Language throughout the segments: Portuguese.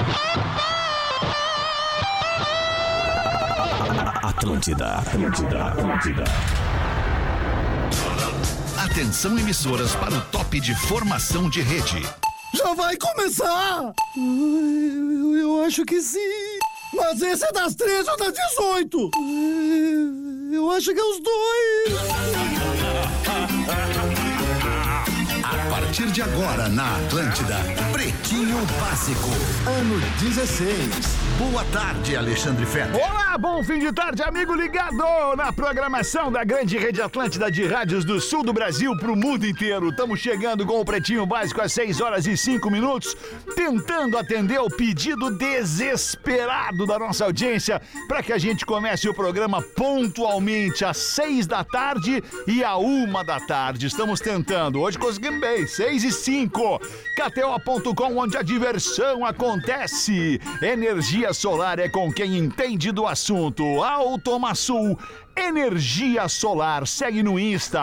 Atlântida. Atenção, emissoras, para o top de formação de rede. Já vai começar? Eu acho que sim. Mas esse é das 13 ou das 18? Eu acho que é os dois. A partir de agora, na Atlântida, Pretinho Básico, ano 16. Boa tarde, Alexandre Fetter. Olá, bom fim de tarde, amigo ligado na programação da grande rede Atlântida de rádios do sul do Brasil pro mundo inteiro. Estamos chegando com o Pretinho Básico às 6 horas e 5 minutos, tentando atender o pedido desesperado da nossa audiência para que a gente comece o programa pontualmente às 6 da tarde e à 1 da tarde. Estamos tentando. Hoje conseguimos bem, 6 e 5. KTO.com, onde a diversão acontece. Energia solar é com quem entende do assunto. Automasul, energia solar. Segue no Insta,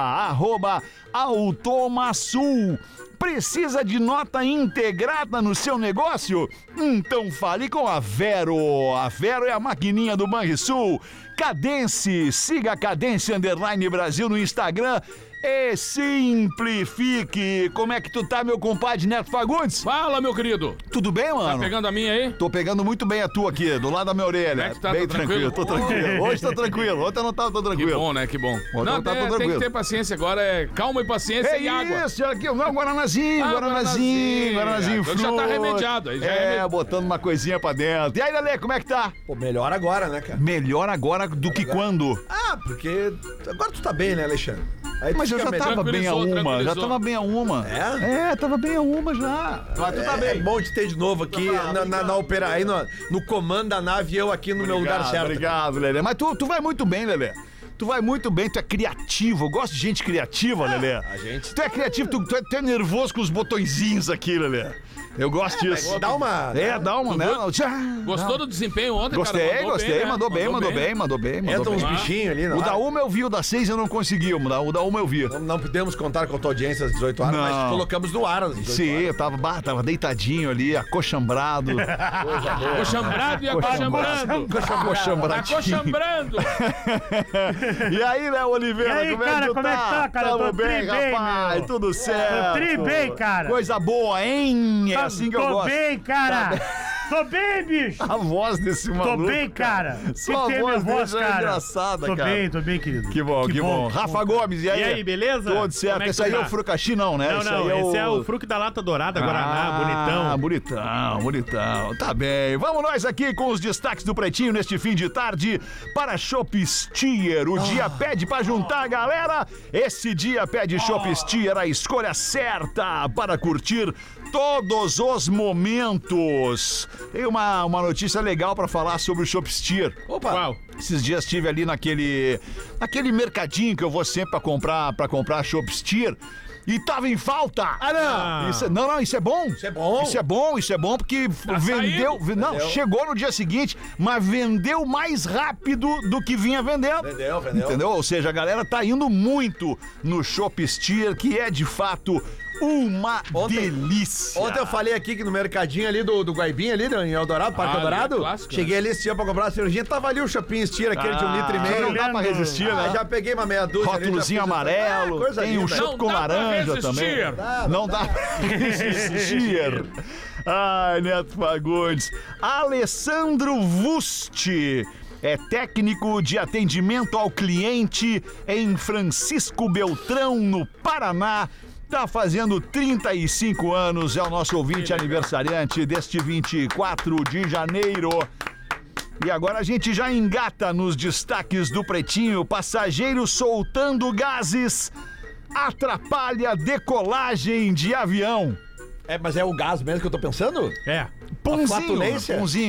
@Automasul. Precisa de nota integrada no seu negócio? Então fale com a Vero. A Vero é a maquininha do Banrisul. Cadence, siga a Cadence _Brasil no Instagram e simplifique. Como é que tu tá, meu compadre Neto Fagundes? Fala, meu querido. Tudo bem, mano? Tá pegando a minha aí? Tô pegando muito bem a tua aqui, do lado da minha orelha. Como é que tá? Bem Tá tranquilo, tô tranquilo. Hoje tô tranquilo, ontem eu não tava tão tranquilo. Que bom, né? Que bom. Ontem Não, eu tava tem tranquilo. que ter paciência agora, é calma e paciência e água. Isso, aqui, não, Guaranazinho, Guaranazinho fruta. Já tá remediado. Aí já é botando uma coisinha pra dentro. E aí, Lelê, como é que tá? Pô, melhor agora, né, cara? Melhor agora do que quando? Ah, porque agora tu tá bem, né, Alexandre? Aí Mas eu já tava bem a uma, já tava bem a uma. É? Tava bem a uma já. Mas tu tá bem. É bom te ter de novo aqui na opera, aí no comando da nave e eu aqui no meu lugar certo. Obrigado, Lelê. Mas tu vai muito bem, Lelê. Tu vai muito bem, tu é criativo. Eu gosto de gente criativa, Lelê. A gente... Tu é criativo, tu é nervoso com os botõezinhos aqui, Lelê. Eu gosto disso. Dá uma... dá uma, né? Gostou do desempenho ontem, Gostei, cara? gostei. Mandou bem. Entra uns bichinhos ali, não. O da uma eu vi, o da 6 eu não consegui. O da uma eu vi. Não podemos contar com a tua audiência às 18 horas, mas colocamos no ar às 18 horas. Sim, eu tava deitadinho ali, acochambrado. Acochambrado e acochambrando. Acochambrando. E aí, Léo Oliveira, e aí, cara, como é que tá, cara? Tamo Eu tô bem, rapaz, meu. tudo certo. Tô tri bem, cara. Coisa boa, hein? É assim que eu gosto. Tô bem, cara. Tô bem, bicho. A voz desse maluco. Tô bem, cara. Só a voz dele é engraçada, cara. Tô bem, querido. Que bom. Rafa Gomes, e aí? E aí, beleza? Tudo certo. Como é que Esse aí tá? é o Frucaxi, não, né? Esse é o Fruc da Lata Dourada, Guaraná, bonitão. Tá bem. Vamos nós aqui com os destaques do Pretinho neste fim de tarde para Chopp Stier. O dia pede pra juntar a galera. Esse dia pede Chopp Stier, a escolha certa para curtir todos os momentos. Tem uma notícia legal pra falar sobre o Chopp Stier. Opa! Qual? Esses dias estive ali naquele mercadinho que eu vou sempre pra comprar Chopp Stier. E tava em falta. Não! Isso é bom. Isso é bom porque vendeu. Não, chegou no dia seguinte, mas vendeu mais rápido do que vinha vendendo. Vendeu. Entendeu? Ou seja, a galera tá indo muito no Chopp Stier, que é de fato uma delícia. Ontem eu falei aqui que no mercadinho ali do Guaibinha, ali em Eldorado, Parque Eldorado, clássico, cheguei ali esse dia pra comprar a cirurgia, tava ali o Shopping Stier, aquele de 1,5 litro. Não dá pra resistir, né? Já peguei uma meia dúzia. Rótulozinho amarelo, tem um chopp com laranja também. Não dá pra resistir. Ai, Neto Fagundes. Alessandro Vusti é técnico de atendimento ao cliente em Francisco Beltrão, no Paraná. Tá fazendo 35 anos, é o nosso ouvinte aniversariante deste 24 de janeiro. E agora a gente já engata nos destaques do Pretinho. Passageiro soltando gases atrapalha decolagem de avião. Mas é o gás mesmo que eu tô pensando? É. Punzinho.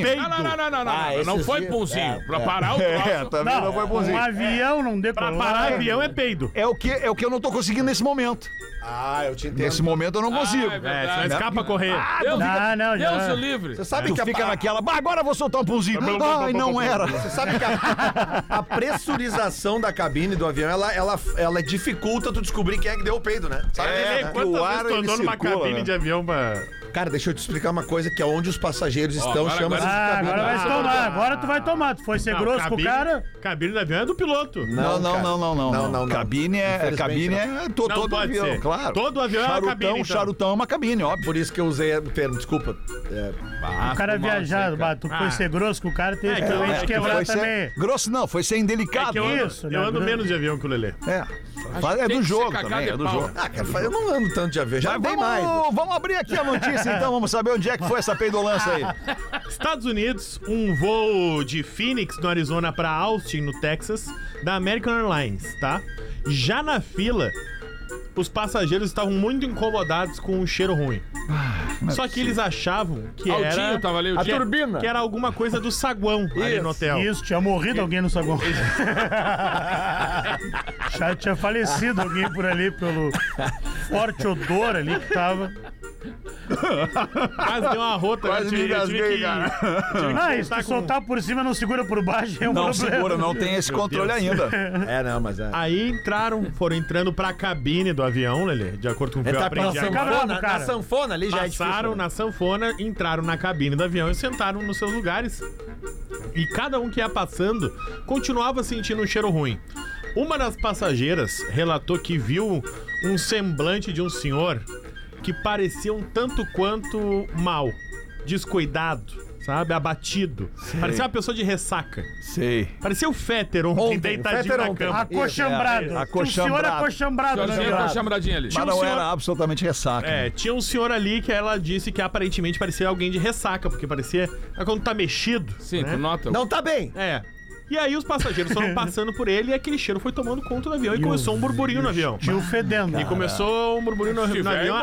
Não foi punzinho. Pra parar o troço. Também não foi punzinho. Um avião não decolou. Pra parar avião é peido. É o que eu não tô conseguindo nesse momento. Eu te entendo. Nesse momento eu não consigo. É verdade. Senão escapa pra correr. Deus o livre. Você sabe Tu que fica naquela, agora eu vou soltar um punzinho. Ai, não era. Você sabe que a pressurização da cabine do avião, ela dificulta tu descobrir quem é que deu o peido, né? Sabe? Quantas o ar, vezes tu andou ele numa circula, cabine né? de avião pra... Cara, deixa eu te explicar uma coisa, que é onde os passageiros estão, chama-se de cabine. Agora vai tomar, agora tu vai tomar. Tu foi ser grosso com o cara. Cabine do avião é do piloto. Não. Cabine é todo avião, ser. Claro. Todo avião é uma cabine, então. Charutão é uma cabine, óbvio. Por isso que eu usei o termo, desculpa. O cara viajado, tu foi ser grosso com o cara, teve que quebrar também. Grosso não, foi ser indelicado. Eu ando menos de avião que o Lelê. É do jogo também, é do jogo. Cara, eu não ando tanto de avião, já tem mais. Vamos abrir aqui a notícia então, vamos saber onde é que foi essa peidolância aí. Estados Unidos, um voo de Phoenix, no Arizona, para Austin, no Texas, da American Airlines, tá? Já na fila, os passageiros estavam muito incomodados com o cheiro ruim. Só que eles achavam que era tava ali, a turbina. Que era alguma coisa do saguão ali no hotel. Isso, tinha morrido alguém no saguão. Já tinha falecido alguém por ali pelo forte odor ali que tava. Quase deu uma rota. Quase me engasguei, cara. Não, se tu soltar por cima não segura por baixo, é um não problema. Segura, não tem esse controle ainda. Mas é. Aí foram entrando pra cabine do avião, Lelê, de acordo com o que eu aprendi agora. Na sanfona ali já é difícil. Passaram na sanfona, entraram na cabine do avião e sentaram nos seus lugares. E cada um que ia passando continuava sentindo um cheiro ruim. Uma das passageiras relatou que viu um semblante de um senhor que parecia um tanto quanto mal, descuidado, sabe? Abatido. Sei. Parecia uma pessoa de ressaca. Sei. Parecia o Féter ontem deitadinho na cama. Acochambrado. O senhor acochambrado. Acochambradinho ali. Mas não era absolutamente ressaca. Tinha um senhor ali que ela disse que aparentemente parecia alguém de ressaca, porque parecia quando tá mexido. Sim, né? tu nota. Não tá bem. E aí os passageiros foram passando por ele e aquele cheiro foi tomando conta do avião e começou um burburinho no avião. Tio fedendo. E começou um burburinho no avião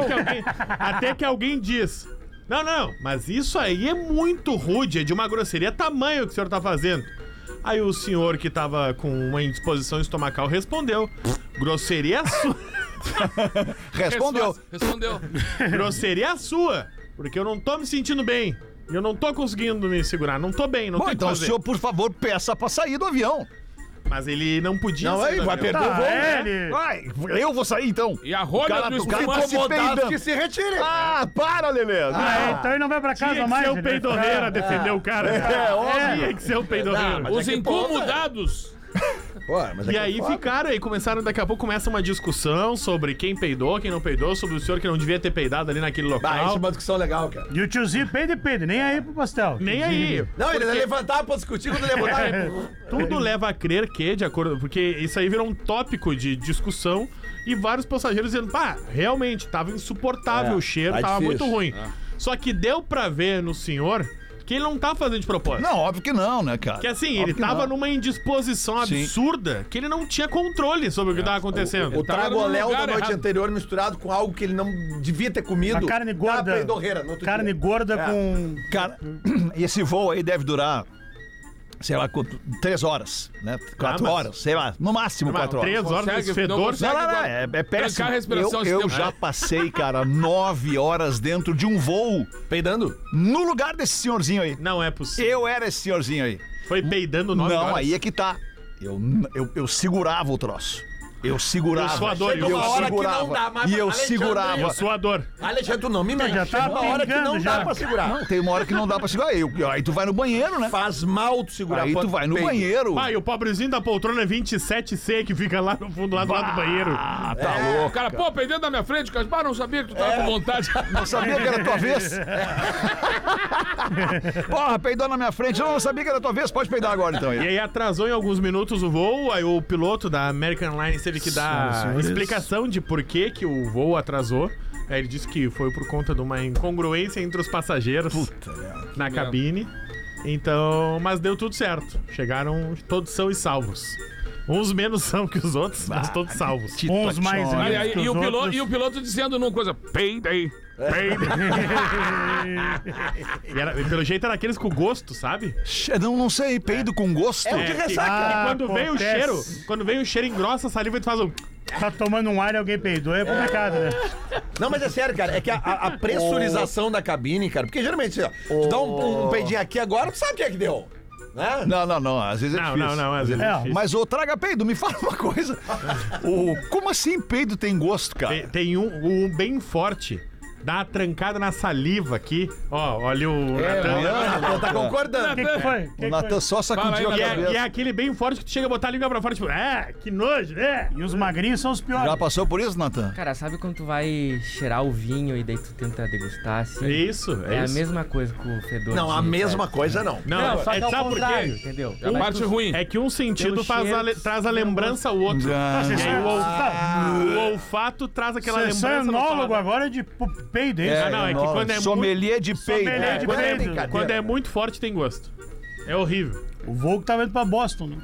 até que alguém diz: Não, mas isso aí é muito rude, é de uma grosseria tamanho que o senhor tá fazendo. Aí o senhor que tava com uma indisposição estomacal respondeu: grosseria sua. Respondeu. Grosseria sua, porque eu não tô me sentindo bem. E eu não tô conseguindo me segurar, não tô bem, não tem o que então fazer. O senhor, por favor, peça pra sair do avião. Mas ele não podia sair. Não, vai perder o voo, né? Vai, eu vou sair então. E a rolha do incomodado que se retire. Para, Lelê. Então ele não vai pra casa Tinha mais. Tinha que ser o peidorreira defender o cara. Tinha que ser o peidorreira. Os incomodados. E aí ficaram, aí começaram, daqui a pouco começa uma discussão sobre quem peidou, quem não peidou, sobre o senhor que não devia ter peidado ali naquele local. Isso é uma discussão legal, cara. E o tiozinho peida, nem aí pro pastel. Nem aí. Não, ele levantava pra discutir, quando levantava. Tudo leva a crer que, de acordo, porque isso aí virou um tópico de discussão e vários passageiros dizendo, realmente, tava insuportável o cheiro, tava muito ruim. Só que deu pra ver no senhor que ele não tá fazendo de propósito. Não, óbvio que não, né, cara? Que assim, óbvio ele tava numa indisposição absurda que ele não tinha controle sobre o que tava acontecendo. O tragoléu da noite anterior misturado com algo que ele não devia ter comido. A carne gorda. Carne gorda com... Cara, esse voo aí deve durar, sei lá, 3 horas, né? 4 horas, sei lá, no máximo 4 horas. 3 horas desse fedor. Não, é péssimo. Eu já passei, cara, 9 horas dentro de um voo. Peidando? No lugar desse senhorzinho aí. Não é possível. Eu era esse senhorzinho aí. Foi peidando 9 horas? Não, aí é que tá. Eu segurava o troço. Eu segurava. Eu sou a dor. E eu segurava. Eu sou a dor. Alexandre, tu não me mete. Já tá uma hora que não dá pra segurar. Não, tem uma hora que não dá pra segurar. Aí tu vai no banheiro, né? Faz mal tu segurar. Aí tu vai no banheiro. Pai, o pobrezinho da poltrona 27C que fica lá no fundo, lá do lado do banheiro. Ah, tá louco. O cara, peidando na minha frente, cara, não sabia que tu tava com vontade. Não sabia que era tua vez. Porra, peidou na minha frente. Não sabia que era tua vez. Pode peidar agora, então. E aí atrasou em alguns minutos o voo. Aí o piloto da American Airlines teve que dar explicação de por que o voo atrasou. Aí ele disse que foi por conta de uma incongruência entre os passageiros na cabine. Então, mas deu tudo certo. Chegaram todos são e salvos. Uns menos são que os outros, mas todos salvos. Uns mais e o piloto dizendo numa coisa, peidei. E pelo jeito era aqueles com gosto, sabe? Não sei, peido com gosto. É o que ressaca. Quando vem o cheiro engrossa a saliva e tu faz um... Tá tomando um ar e alguém peidou, é complicado, né? Não, mas é sério, cara, é que a pressurização da cabine, cara, porque geralmente, tu dá um peidinho aqui agora, tu sabe o que é que deu. Né? Não, às vezes é difícil. Não, às vezes é difícil. Mas o traga peido, me fala uma coisa. Como assim peido tem gosto, cara? Tem um bem forte. Dá uma trancada na saliva aqui. Ó, olha o Natan tá concordando. O que foi? O Natan só sacudiu a E cabeça. é aquele bem forte que tu chega a botar a língua pra fora, tipo, que nojo, né? E os magrinhos são os piores. Já passou por isso, Natan? Cara, sabe quando tu vai cheirar o vinho e daí tu tenta degustar assim? É isso. É a mesma coisa com o fedor. Não, a mesma coisa não. Não, só que ao sabe por contrário, quê? entendeu? A parte ruim. É que um sentido Pelo cheiro, traz a lembrança ao outro. E aí o olfato traz aquela Você é lembrança. no enólogo paladar. agora de peido, hein? Não, é que quando é sommelier de peito. Sommelier de peito. Quando é muito forte, tem gosto. É horrível. O Volk tá indo pra Boston, né?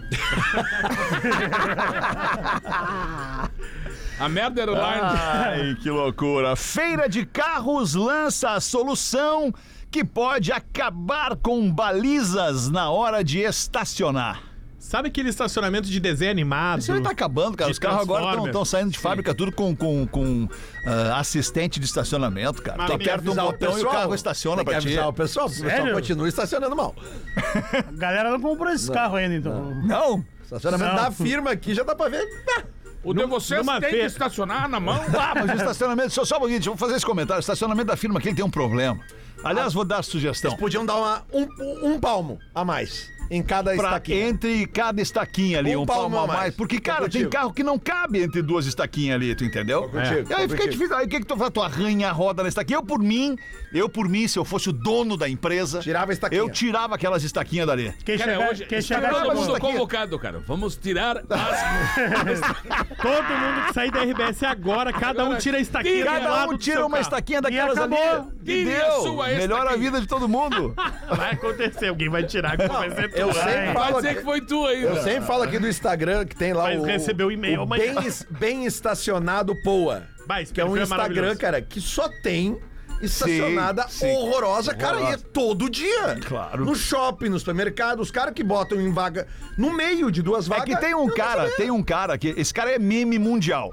A merda era o Line. Ai, que loucura. Feira de Carros lança a solução que pode acabar com balizas na hora de estacionar. Sabe aquele estacionamento de desenho animado? Isso aí tá acabando, cara. de Os carros agora Transformer? estão saindo de fábrica tudo com assistente de estacionamento, cara. Mas Tu tem que aperta um avisar o botão e o pessoal. carro estaciona Tem que pra ti. avisar o pessoal continua estacionando mal. A galera não comprou esse carro ainda, então. Não. Estacionamento Não. da firma aqui já dá pra ver. O de vocês numa tem que feira. estacionar na mão. Ah, mas o estacionamento, só um pouquinho, deixa eu fazer esse comentário. O estacionamento da firma aqui ele tem um problema. Aliás, vou dar a sugestão. Podiam dar um palmo a mais em cada estaquinha. Entre cada estaquinha ali, um palmo a mais. Porque, cara, tem contigo. carro que não cabe entre duas estaquinhas ali, tu entendeu? contigo, E aí tô fica contigo. difícil. Aí o que tu faz? Tu arranha a roda na estaquinha. Eu, por mim, se eu fosse o dono da empresa, Tirava a estaquinha. eu tirava aquelas estaquinhas dali. Quem Cara, chegar, hoje quem está chegar todo mas mundo isso aqui- convocado, cara. Vamos tirar as... Todo mundo que sair da RBS agora, cada um tira a estaquinha do Cada lado um do tira seu uma carro. estaquinha daquelas ali. acabou. E Tire a deu. sua Melhora a estaquinha. vida de todo mundo. Vai acontecer, alguém vai tirar, que vai ser Eu tu. sempre Vai. Vai falo dizer que foi tu ainda. Eu sempre falo aqui do Instagram que tem lá Vai o... receber o e-mail amanhã. bem estacionado Poa. Vai, esse Que é um perfil é Instagram, maravilhoso. cara, que só tem estacionada Sim, sim. horrorosa, cara, e é todo dia. Claro. No shopping, no supermercado, os caras que botam em vaga no meio de duas É vagas. que tem um cara que. Esse cara é meme mundial.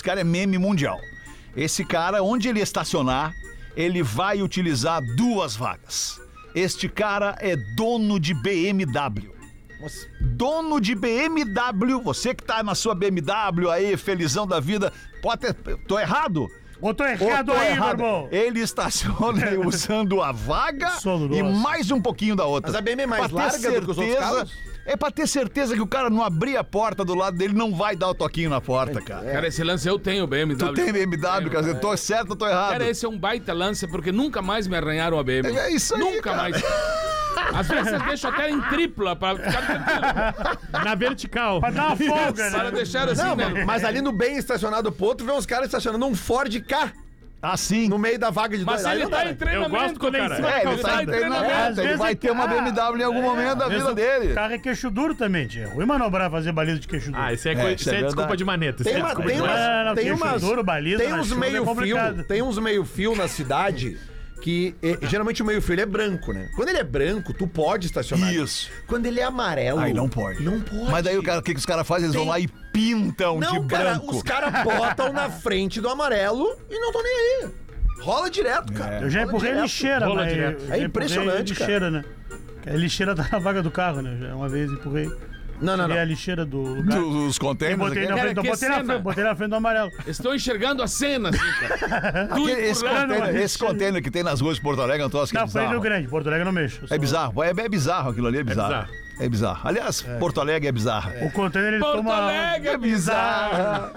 Esse cara, onde ele estacionar, ele vai utilizar duas vagas. Este cara é dono de BMW. Nossa. Dono de BMW, você que tá na sua BMW aí, felizão da vida, pode ter. Tô errado? Ou tô Ou errado tô aí, meu errado? irmão? Ele estaciona usando a vaga Solurosa. e mais um pouquinho da outra. Mas a BMW é mais Pra ter larga do que os outros carros? É pra ter certeza que o cara não abrir a porta do lado dele, não vai dar o toquinho na porta, cara. Cara, esse lance eu tenho, BMW. Tu tem BMW, cara? Eu tô certo ou tô errado? Cara, esse é um baita lance, porque nunca mais me arranharam a BMW. É isso aí, Nunca cara. mais. Às vezes eu deixo até em tripla pra ficar tranquilo. Na vertical. Pra dar uma folga, Para né? deixar assim, Não, né? mas ali no bem estacionado Pô, tu vê uns caras estacionando um Ford K Assim. no meio da vaga de Mas dois. Aí ele não dá, tá né? em treinamento, Eu gosto quando é em cara. cima da Ele Ele tá em treinamento, Às ele vezes vai é ter uma cara. BMW em algum momento da Às vezes vida dele. O carro é queixo duro também, tia. Ruim manobrar, fazer baliza de queixo duro. Ah, isso é, É, isso isso é é desculpa verdade. de maneta. Isso Tem, é uma, desculpa tem, de umas, maneta. Não, tem, queixo umas, duro, baliza tem na uns chuva é meio-fio complicado. tem uns meio-fio na cidade que geralmente o meio-fio ele é branco, né? Quando ele é branco, tu pode estacionar. Isso. Quando ele é amarelo... Aí não pode. Não pode. Mas daí o que os caras fazem? Eles vão lá e pintam de Não, cara, branco. os caras botam na frente do amarelo e não estão nem aí. Rola direto, cara. Eu já Rola empurrei direto. lixeira, rola mas... direto. eu já É impressionante, empurrei lixeira, né? A lixeira tá na vaga do carro, né? Já uma vez empurrei. Não. Tirei a lixeira do lugar. Dos E containers. botei na aquele- frente, que cena. botei na frente do amarelo. Estou enxergando a cena, assim, cara. Tu esse, empurrando. esse container que tem nas ruas de Porto Alegre é um troço que é Na frente do bizarro. grande, Porto Alegre eu não mexo. É bizarro. É bizarro aquilo ali, é bizarro. É bizarro. Aliás, Porto Alegre é bizarro. O container ele Porto toma... Alegre é bizarro.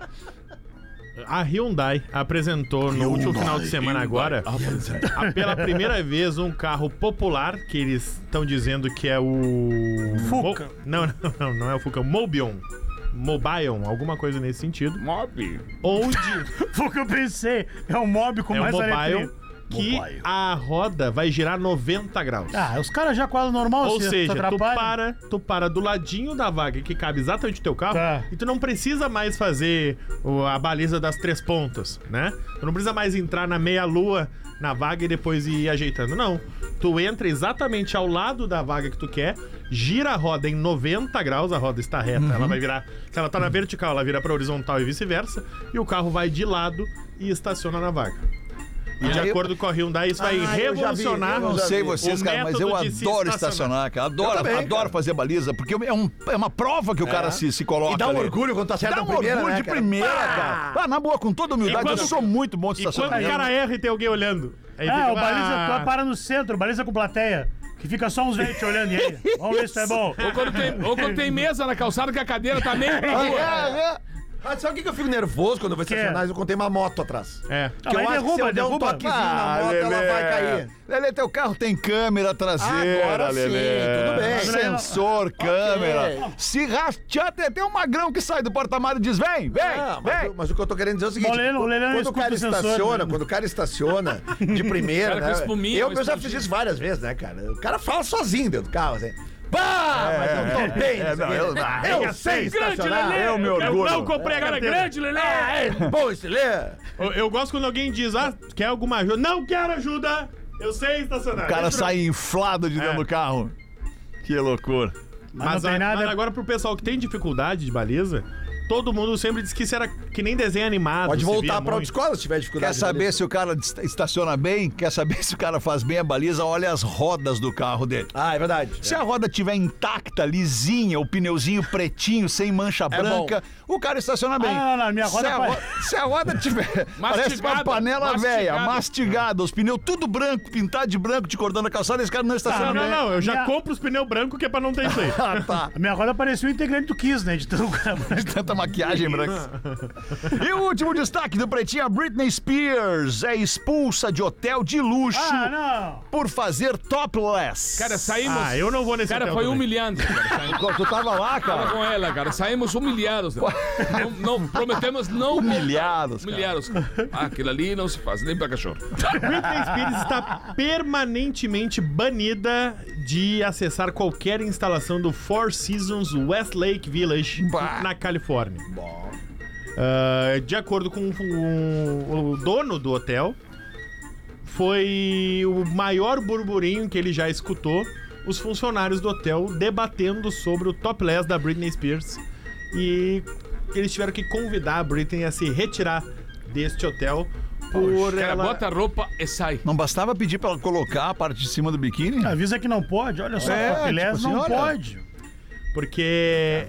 A Hyundai apresentou no último final de semana agora, pela primeira vez, um carro popular, que eles estão dizendo que é o... Fuca. Não é o Fuca, o Mobion. Mobion, alguma coisa nesse sentido. Mob. Onde Foi o que eu pensei. É um mob com é o mais Mobile, letrinha. que Mobile. a roda vai girar 90 graus. Ah, os caras já quadram normal, Ou se seja, atrapalha. tu para do ladinho da vaga que cabe exatamente o teu carro Tá. e tu não precisa mais fazer a baliza das 3 pontas, né? Tu não precisa mais entrar na meia-lua na vaga e depois ir ajeitando. Não. Tu entra exatamente ao lado da vaga que tu quer, gira a roda em 90 graus, a roda está reta, ela vai virar... Se ela tá na vertical, ela vira pra horizontal e vice-versa, e o carro vai de lado e estaciona na vaga. E de acordo com a Hyundai, isso vai revolucionar. Eu não sei vocês, o cara, mas eu método de se adoro estacionar, cara. Adoro fazer baliza, porque é uma prova que o cara se coloca. E dá um ali. orgulho quando tá certo Dá na um primeira, orgulho né, de cara? primeira, cara. Ah, na boa, com toda humildade, eu sou muito bom de E quando o estacionamento. cara erra e tem alguém olhando. Aí O baliza, tu para no centro, baliza com plateia. Que fica só uns velhos te olhando e aí. Vamos ver se é bom. Ou quando tem mesa na calçada que a cadeira tá meio pra rua. Sabe o que eu fico nervoso quando eu vou estacionar? Eu contei uma moto atrás. É. Porque eu acho que se eu der um toquezinho na moto, ela vai cair. Lelê, teu carro tem câmera traseira, Agora sim, Lelê. tudo bem. Sensor, câmera. Se rastear, tem um magrão que sai do porta-malas e diz: vem. Mas o que eu tô querendo dizer é o seguinte: O Lelê não quando o cara escuta o sensor, estaciona, né? quando o cara estaciona de primeira, Cara com né? espuminha, Eu com já fiz esponjinha. isso várias vezes, né, cara? O cara fala sozinho dentro do carro, assim. Pá! Mas eu tô bem, eu sei estacionar. Eu me orgulho. Eu não comprei a Cara carteira. grande, Lelê. Bom, esse Lê. Eu gosto quando alguém diz, quer alguma ajuda? Não quero ajuda. Eu sei estacionar. O cara Deixa eu- sai inflado de dentro do carro. Que loucura. Mas não tem nada. Agora pro pessoal que tem dificuldade de baliza, todo mundo sempre diz que isso era que nem desenho animado. Pode se voltar via pra muito. autoescola se tiver dificuldade. Quer saber se o cara estaciona bem? Quer saber se o cara faz bem a baliza? Olha as rodas do carro dele. Ah, é verdade. Se a roda estiver intacta, lisinha, o pneuzinho pretinho, sem mancha branca, o cara estaciona bem. Não, minha roda Se a roda tiver. Parece uma panela velha, mastigada, os pneus tudo branco, pintado de branco, te cortando a calçada, esse cara não estaciona bem. Não, eu já compro os pneus brancos que é pra não ter isso aí. Ah, tá. A minha roda parecia um integrante do Kiss, né? De tanto cara. Tanta maquiagem branca. E o último destaque do Pretinho, a Britney Spears é expulsa de hotel de luxo por fazer topless. Cara, saímos. Eu não vou nesse Cara, hotel foi também. humilhante. Cara. Tu tava lá, Tava cara? com ela, cara. Saímos humilhados. Não, prometemos não. Humilhados, cara. Humilhados. Aquilo ali não se faz, nem pra cachorro. Britney Spears está permanentemente banida de acessar qualquer instalação do Four Seasons Westlake Village na Califórnia. De acordo com o dono do hotel, foi o maior burburinho que ele já escutou os funcionários do hotel debatendo sobre o topless da Britney Spears, e eles tiveram que convidar a Britney a se retirar deste hotel por Cara, ela... bota a roupa e sai. Não bastava pedir pra ela colocar a parte de cima do biquíni? Avisa que não pode, olha só, topless tipo assim, não olha. pode. Porque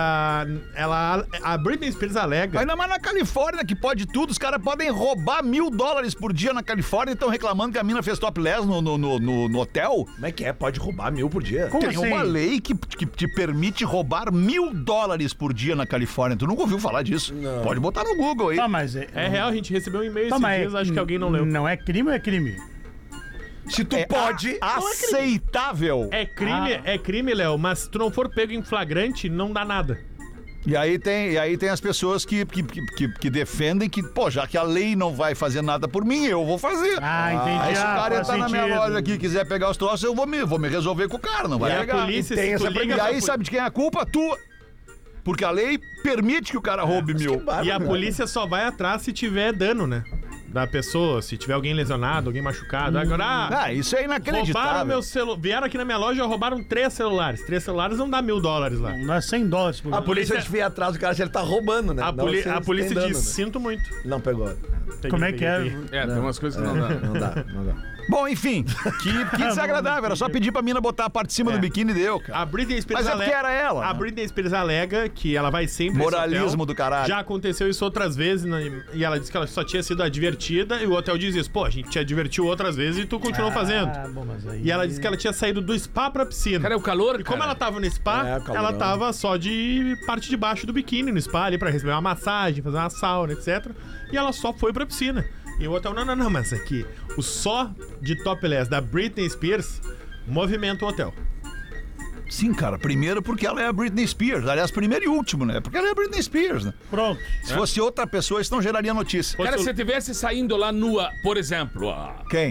a Britney Spears alega... Ainda mais na Califórnia, que pode tudo. Os caras podem roubar $1.000 por dia na Califórnia e estão reclamando que a mina fez topless no hotel. Como é que é? Pode roubar 1.000 por dia? Como Tem assim? uma lei que te permite roubar $1.000 por dia na Califórnia. Tu nunca ouviu falar disso? Não. Pode botar no Google aí. Tá, mas É real, a gente recebeu um e-mail Tá, esses mas dias, acho que alguém não leu. Não é crime ou é crime? Se tu pode... Aceitável. É crime, Léo, mas se tu não for pego em flagrante, não dá nada. E aí tem as pessoas que defendem que, pô, já que a lei não vai fazer nada por mim, eu vou fazer. Ah, entendi. Aí se o cara faz entrar na minha sentido. loja aqui e quiser pegar os troços, eu vou me resolver com o cara, não vai E a pegar. polícia, tem se tu essa liga E pra aí sabe de quem é a culpa? Tua. Porque a lei permite que o cara roube 1.000. E a polícia só vai atrás se tiver dano, né? Da pessoa, se tiver alguém lesionado, alguém machucado. Agora, Isso é roubaram inacreditável. meu celular. Vieram aqui na minha loja e roubaram 3 celulares. 3 celulares não dá $1.000 lá. Não é $100 por A polícia devia ir atrás do cara se ele tá roubando, né? A Não, se polícia tem dano, diz: né? sinto muito. Não pegou. Como é que é? Tem umas coisas que não dá. Não dá. Bom, enfim, que desagradável. Era só pedir pra mina botar a parte de cima do biquíni e deu, cara. A Britney Spears Mas é porque era ela, A né? Britney Spears alega que ela vai sempre nesse Moralismo hotel. do caralho. Já aconteceu isso outras vezes, né? E ela disse que ela só tinha sido advertida, e o hotel diz isso: pô, a gente te advertiu outras vezes e tu continuou fazendo. Bom, mas aí... E ela disse que ela tinha saído do spa pra piscina. Cara, é o calor, E como ela tava no spa, É, o calorão. ela tava só de parte de baixo do biquíni no spa ali pra receber uma massagem, fazer uma sauna, etc. E ela só foi pra piscina. E o hotel, não, mas aqui, o só de topless da Britney Spears movimenta o hotel. Sim, cara. Primeiro porque ela é a Britney Spears. Aliás, primeiro e último, né? Porque ela é a Britney Spears, né? Pronto. Se fosse outra pessoa, isso não geraria notícia. Cara, se você tivesse saindo lá nua, por exemplo, Quem?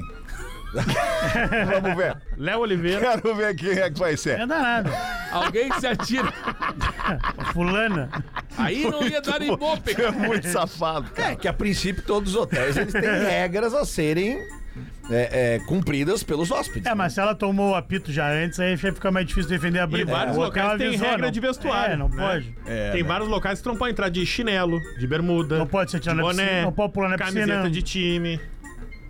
Vamos ver. Léo Oliveira. Quero ver quem é que vai ser. É danado. alguém se atira, Fulana. aí não ia dar ibope. É muito safado, cara. É que a princípio todos os hotéis eles têm regras a serem cumpridas pelos hóspedes. É, mas se ela tomou o apito já antes, aí fica mais difícil defender a briga. E vários O hotel locais têm avisou, regra não- de vestuário. não né? pode. Tem vários locais que tu não pode entrar de chinelo, de bermuda, Não pode se de atirar na boné, piscina, não pode pular na camiseta piscina. de time.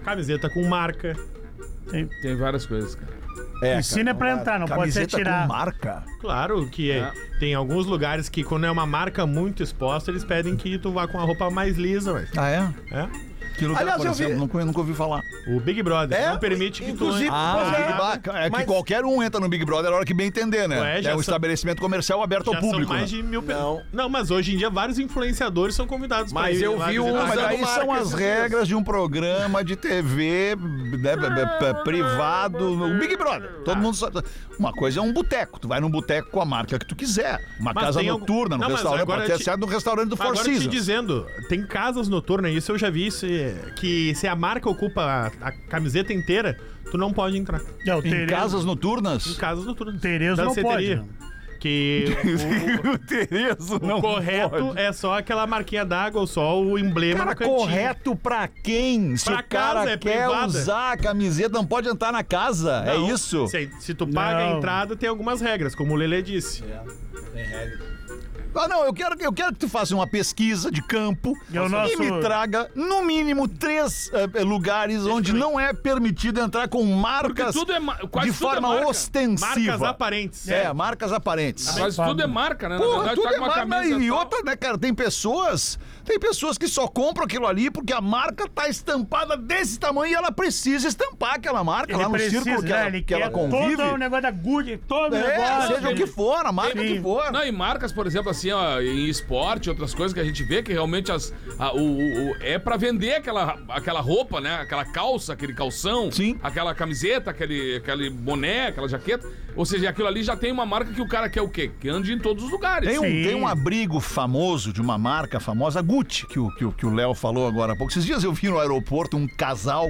Camiseta com marca. Tem várias coisas, cara. Ensina pra entrar, não pode ser Camiseta tirar. com marca. Claro que tem alguns lugares que quando é uma marca muito exposta, eles pedem que tu vá com a roupa mais lisa, velho. Ah, é? É? Que lugar, Aliás, por eu vi- exemplo? Nunca ouvi falar. O Big Brother É? não permite que Inclusive, tu... É que Mas- qualquer um entra no Big Brother a hora que bem entender, né? Ué, já É um são- estabelecimento comercial aberto ao Já público. são mais né? de 1.000 pessoas. Não. Não, mas hoje em dia vários influenciadores são convidados pra Mas ir eu lá vi visitar. um- Mas usando aí são marca as esses regras de um programa de TV privado, o Big Brother. Todo mundo sabe. Uma coisa é um boteco. Tu vai num boteco com a marca que tu quiser. Uma Mas casa tem noturna, algum- no Não, mas restaurante. agora Pode ter te- certo no restaurante do Four Agora te Seasons. dizendo, tem casas noturnas, isso eu já vi, que se a marca ocupa a camiseta inteira, tu não pode entrar. É, o Em Tereza, casas noturnas? Em casas noturnas. Tereza não Danceteria. pode. Que O Terezo o não correto pode. é só aquela marquinha d'água ou só o emblema Cara, no cantinho. correto pra quem? Se Pra o cara casa, é quer privada. usar a camiseta, não pode entrar na casa. Não, É isso? Se tu paga a Não. entrada, tem algumas regras, como o Lelê disse. Ah, não, eu quero que tu faça uma pesquisa de campo E o nosso- e me traga, no mínimo, 3 lugares onde não é permitido entrar com marcas tudo é quase de tudo é forma marca. ostensiva. Marcas aparentes. Marcas aparentes. Mas tudo é marca, né? Na Porra, verdade, tudo tá é com uma marca. camisa E tal. outra, né, cara, tem pessoas que só compram aquilo ali porque a marca tá estampada desse tamanho e ela precisa estampar aquela marca lá no círculo que ela, ele que ela quer convive. todo o negócio da Gucci, todo o É, negócio. seja o que for, a marca Sim. que for. Não, e marcas, por exemplo, assim, ó, em esporte, outras coisas que a gente vê que realmente é pra vender aquela roupa, né? Aquela calça, aquele calção, Sim. aquela camiseta, aquele boné, aquela jaqueta. Ou seja, aquilo ali já tem uma marca que o cara quer o quê? Que ande em todos os lugares. Tem um abrigo famoso de uma marca famosa, Gucci, que o Léo falou agora há pouco. Esses dias eu vi no aeroporto um casal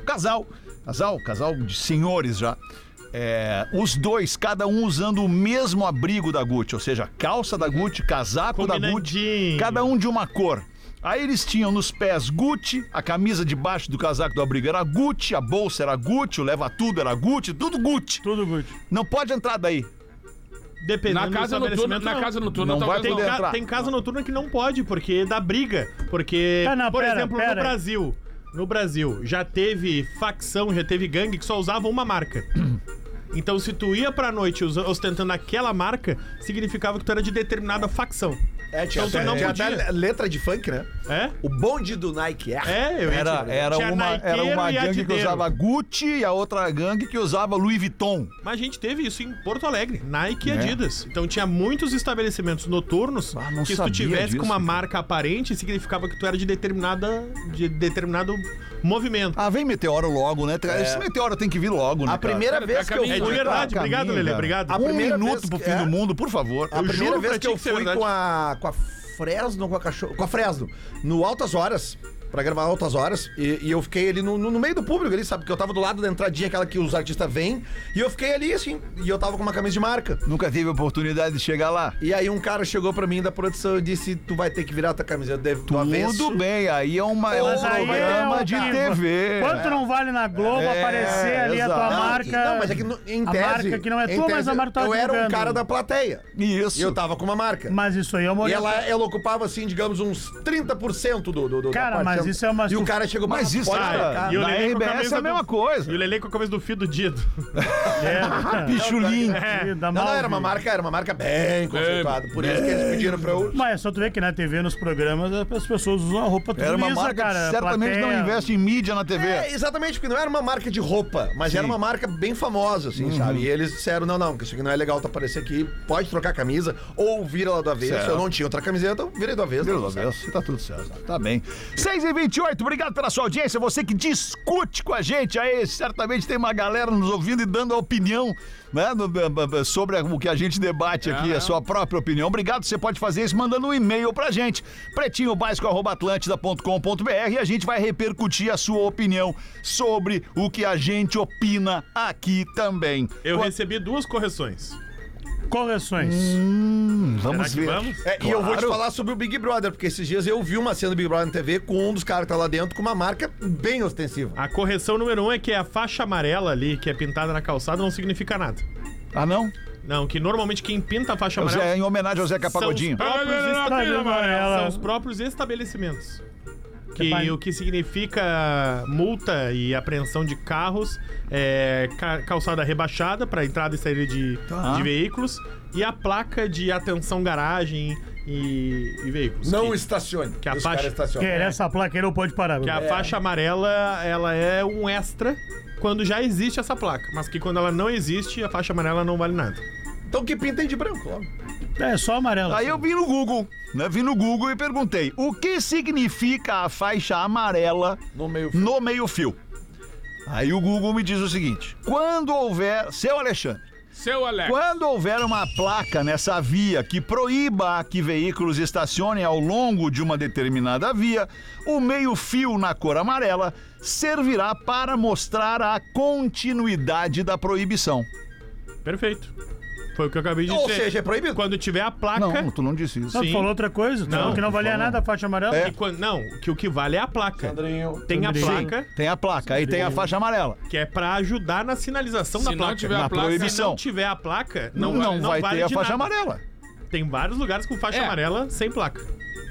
de senhores já. Os dois, cada um usando o mesmo abrigo da Gucci, ou seja, calça da Gucci, casaco da Gucci, Combinandinho. cada um de uma cor. Aí eles tinham nos pés Gucci, a camisa debaixo do casaco do abrigo era Gucci, a bolsa era Gucci, o leva-tudo era Gucci, tudo Gucci. Tudo Gucci. Não pode entrar daí. Dependendo Na do casa noturna, estabelecimento, na não. casa noturna Não vai talvez poder não. entrar. Tem casa noturna que não pode, porque dá briga. Porque, Tá, não, por pera, exemplo, pera. no Brasil, já teve facção, já teve gangue que só usava uma marca. Então, se tu ia pra noite ostentando aquela marca, significava que tu era de determinada facção. Tinha Então tu não tinha podia. até letra de funk, né? É? O bonde do Nike Air. Eu ia Era Tinha uma Nikeiro e gangue que Adideiro. usava Gucci e a outra gangue que usava Louis Vuitton. Mas a gente teve isso em Porto Alegre, Nike e Adidas. Então tinha muitos estabelecimentos noturnos não que se tu sabia tivesse disso, com uma cara. marca aparente, significava que tu era de determinado movimento. Ah, vem meteoro logo, né? Esse meteoro tem que vir logo, né? A primeira Cara, vez tá que eu caminho, fui... É de verdade, Caminho, obrigado, Lelê, cara. obrigado. A Um primeira minuto vez pro que- fim do mundo, por favor. A Eu primeira juro vez pra que ti eu que isso é fui verdade. com a Fresno, com a Fresno, no Altas Horas, pra gravar Altas Horas, e eu fiquei ali no meio do público ali, sabe? Porque eu tava do lado da entradinha, aquela que os artistas vêm, e eu fiquei ali, assim, e eu tava com uma camisa de marca. Nunca tive oportunidade de chegar lá. E aí um cara chegou pra mim da produção e disse, tu vai ter que virar tua camiseta do avesso. Tudo bem, aí é um Mas aí programa é de o que- TV. Quanto não vale na Globo aparecer ali a tua exato. marca? Não, mas é que em a tese... marca que não é em tua, tese, mas a marca tá eu era um divulgando. cara da plateia. Isso. E eu tava com uma marca. Mas isso aí é uma E ela ocupava, assim, digamos, uns 30% do Cara, da mas parte. isso é uma- E o cara chegou... Mas isso, pode cara, trocar. E o na Lelê com a RBS camisa é a mesma do- coisa. E o Lelê com a camisa do Fido Dido. Pichulim. Da Não, era uma Malve. marca bem conceituada. Por isso que eles pediram pra eu... Mas é só tu ver que na TV, nos programas, as pessoas usam a roupa tudo Era uma lisa, marca cara. que certamente não plateia. investe em mídia na TV. Exatamente, porque não era uma marca de roupa, mas era uma marca bem famosa, assim, sabe? E eles disseram, não, que isso aqui não é legal tu aparecer aqui, pode trocar a camisa, ou vira lá do avesso. Certo. Eu não tinha outra camiseta, eu virei do avesso. Deus do avesso, tá tudo certo. Tá bem. 6h28, obrigado pela sua audiência. Você que discute com a gente aí, certamente tem uma galera nos ouvindo e dando a opinião, né, sobre o que a gente debate aqui, a sua própria opinião. Obrigado, você pode fazer isso mandando um e-mail pra gente, pretinhobásico@atlântida.com.br, e a gente vai repercutir a sua opinião sobre o que a gente opina aqui também. Eu recebi 2 correções. Correções. Vamos Será que ver. vamos? E eu vou te Claro. falar sobre o Big Brother, porque esses dias eu vi uma cena do Big Brother na TV com um dos caras que tá lá dentro com uma marca bem ostensiva. A correção número 1 é que a faixa amarela ali, que é pintada na calçada, não significa nada. Ah, não? Não, que normalmente quem pinta a faixa amarela Em homenagem ao Zeca são os Pagodinho. próprios Não, não, não, são os próprios estabelecimentos o que significa multa e apreensão de carros, calçada rebaixada para entrada e saída de veículos e a placa de atenção garagem e veículos. Não estacione. Que a Os faixa- caras estacionam. Que essa placa aí não pode parar. Que a faixa amarela, ela é um extra quando já existe essa placa. Mas que quando ela não existe, a faixa amarela não vale nada. Então que pintem de branco, ó. É só amarelo. Aí eu vim no Google, né? Vim no Google e perguntei: o que significa a faixa amarela No meio. no meio-fio? Aí o Google me diz o seguinte: quando houver, seu Alexandre, Seu Alex. quando houver uma placa nessa via que proíba que veículos estacionem ao longo de uma determinada via, o meio-fio na cor amarela servirá para mostrar a continuidade da proibição. Perfeito. Foi o que eu acabei de Ou dizer. seja, é proibido. Quando tiver a placa... Não, tu não disse isso. Não, tu falou outra coisa? Tu Não, falou que não valia nada a faixa amarela? que o que vale é a placa. Sandrinho. Tem a Sandrinho. placa, Tem a placa, aí tem a faixa amarela. que é pra ajudar na sinalização da Se placa. não tiver Na a placa, proibição. Se não tiver a placa, Não, não vai vale ter a de faixa nada. amarela. Tem vários lugares com faixa É. amarela sem placa.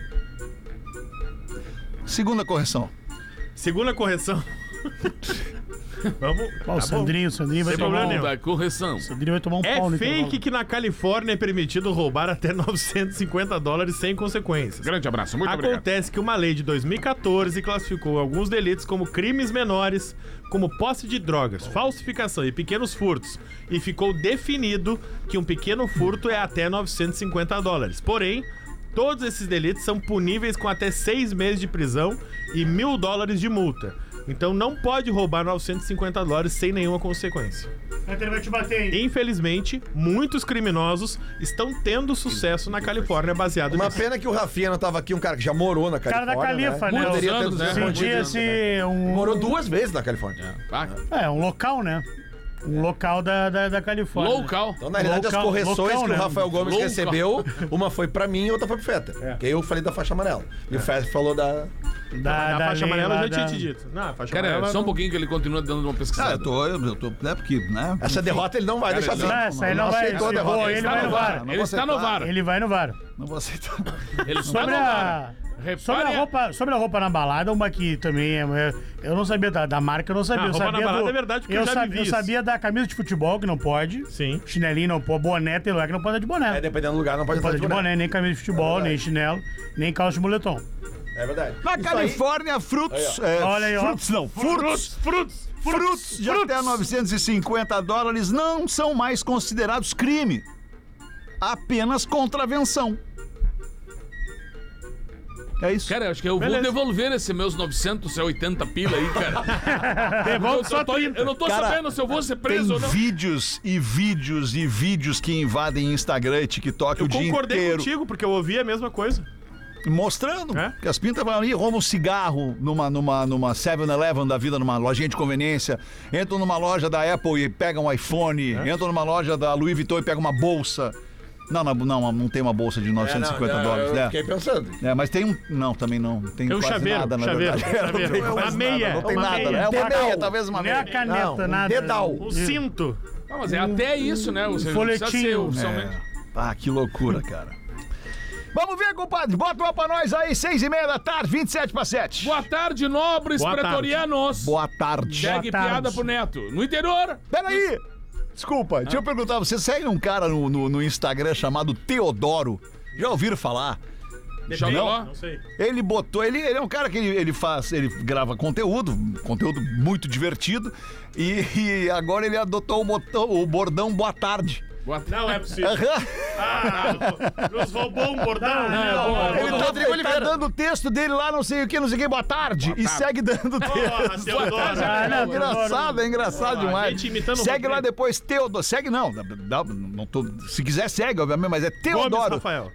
Segunda correção. Segunda correção. Vamos. Ó, o Sandrinho vai Sem tomar problema um... nenhum. Da correção. Sandrinho vai tomar um É pau no fake intervalo. que na Califórnia é permitido roubar até $950 sem consequências. Grande abraço, muito obrigado. Acontece que uma lei de 2014 classificou alguns delitos como crimes menores, como posse de drogas, falsificação e pequenos furtos, e ficou definido que um pequeno furto é até $950. Porém, todos esses delitos são puníveis com até 6 meses de prisão e $1.000 de multa. Então não pode roubar $950 sem nenhuma consequência. Ele vai te bater, hein? Infelizmente, muitos criminosos estão tendo sucesso na Califórnia baseado Uma nisso. pena que o Rafinha não tava aqui, um cara que já morou na Cara Califórnia. da Califa, né? Poderia ter Muitos nos anos, né? respondido. Sentia-se um... Morou 2 vezes na Califórnia. Ah, um local, né? Um local da Califórnia. local. Então, na realidade, Local- as correções local, que né? o Rafael Gomes Local. recebeu, uma foi pra mim e outra foi pro Feta. Porque eu falei da faixa amarela. E o Feta falou da... A faixa lei amarela lá eu já tinha da- te dito. Não, a faixa Cara, amarela só um não- pouquinho que ele continua dando uma pesquisada. Eu tô, né, porque, né? Essa derrota ele não vai deixar ele assim. Não, essa aí não vai... aceitou a se derrota. for, ele vai no VAR. Não Ele vou está no aceitar. VAR. Ele vai no VAR. Não vou aceitar. Ele está Sobre no a... VAR. Sobre a roupa na balada, uma que também eu não sabia da marca, eu não sabia. Ah, eu roupa sabia na balada é verdade, porque eu já vivi eu isso. sabia da camisa de futebol, que não pode. Sim. Chinelinho não pode, boné, tem lugar que não pode dar de boné. Dependendo do lugar, não pode Não pode estar de boné, nem camisa de futebol, nem chinelo, nem calça de moletom. É verdade. Na Isso Califórnia, frutos. Olha aí, ó. Frutos não, frutos de até $950 não são mais considerados crime. Apenas contravenção. É isso. Cara, acho que eu vou devolver esse meus 980 pila aí, cara. Devolve só 30. Eu não tô Cara, sabendo se eu vou ser Tem preso ou não. vídeos e vídeos e vídeos que invadem Instagram e TikTok Eu o dia concordei inteiro. contigo, porque eu ouvi a mesma coisa. Mostrando É? que as pintas vão ali, roubam um cigarro numa 7-Eleven da vida, numa lojinha de conveniência, entram numa loja da Apple e pegam um iPhone, entram numa loja da Louis Vuitton e pegam uma bolsa. Não tem uma bolsa de $950. Eu fiquei pensando. Mas tem um. Não, também não. Tem Tem um quase chaveiro, nada, na chaveiro, verdade. chaveiro. Não tem Uma quase meia, nada, não tem uma nada, meia. né? É uma Dedal. meia, talvez uma Nem a meia. caneta, Não, nada. dedal. Um cinto. Não, mas é até isso, né? Você não precisa ser folhetinho. oficialmente. Que loucura, cara. Vamos ver, compadre. Bota uma pra nós aí, 6:30 da tarde, 27:07. Boa tarde, nobres Boa tarde. pretorianos. Boa tarde. Segue Boa tarde. piada pro Neto. No interior, Peraí! Desculpa, deixa eu perguntar, você segue um cara no Instagram chamado Teodoro? Já ouviram falar? joga lá. Não sei. Ele botou, ele é um cara que ele grava conteúdo muito divertido e agora ele adotou o bordão boa tarde. Não é possível. Aham. Nos roubou um bordão. Ele tá dando o texto dele lá, não sei o que, boa tarde, e segue dando texto. Teodoro. É engraçado demais. gente imitando o Segue lá Rodrigo. depois, Teodoro. Segue não se quiser segue, obviamente, mas é Teodoro. Rafael.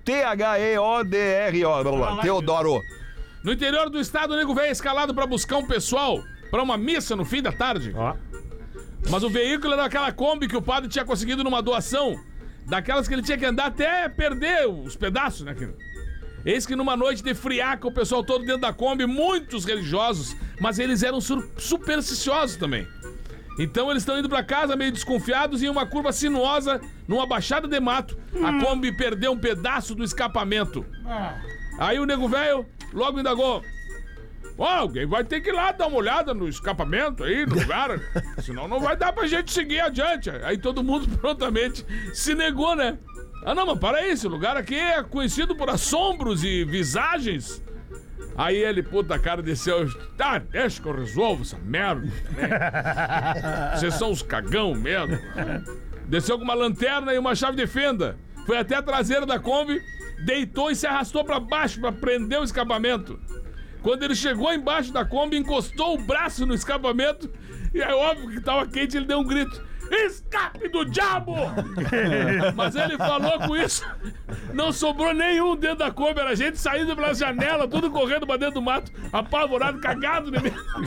Teodoro. Teodoro. No interior do estado, o nego velho é escalado pra buscar um pessoal pra uma missa no fim da tarde. Ó. Mas o veículo era aquela Kombi que o padre tinha conseguido numa doação. Daquelas que ele tinha que andar até perder os pedaços, né, querido? Eis que numa noite de friaca, o pessoal todo dentro da Kombi, muitos religiosos, mas eles eram supersticiosos também. Então eles estão indo pra casa meio desconfiados e em uma curva sinuosa, numa baixada de mato, a Kombi perdeu um pedaço do escapamento. Aí o nego velho logo indagou: Ó, alguém vai ter que ir lá dar uma olhada no escapamento aí, no lugar. Senão não vai dar pra gente seguir adiante. Aí todo mundo prontamente se negou, né? Ah, não, mas para aí, esse lugar aqui é conhecido por assombros e visagens. Aí ele, puta cara, desceu. Tá, deixa que eu resolvo essa merda. Né? Vocês são os cagão mesmo. Desceu com uma lanterna e uma chave de fenda. Foi até a traseira da Kombi, deitou e se arrastou pra baixo pra prender o escapamento. Quando ele chegou embaixo da Kombi, encostou o braço no escapamento e é óbvio que tava quente, ele deu um grito. Escape do diabo! Mas ele falou com isso, não sobrou nenhum dentro da Kombi, era gente saindo pela janela, tudo correndo pra dentro do mato, apavorado, cagado, né?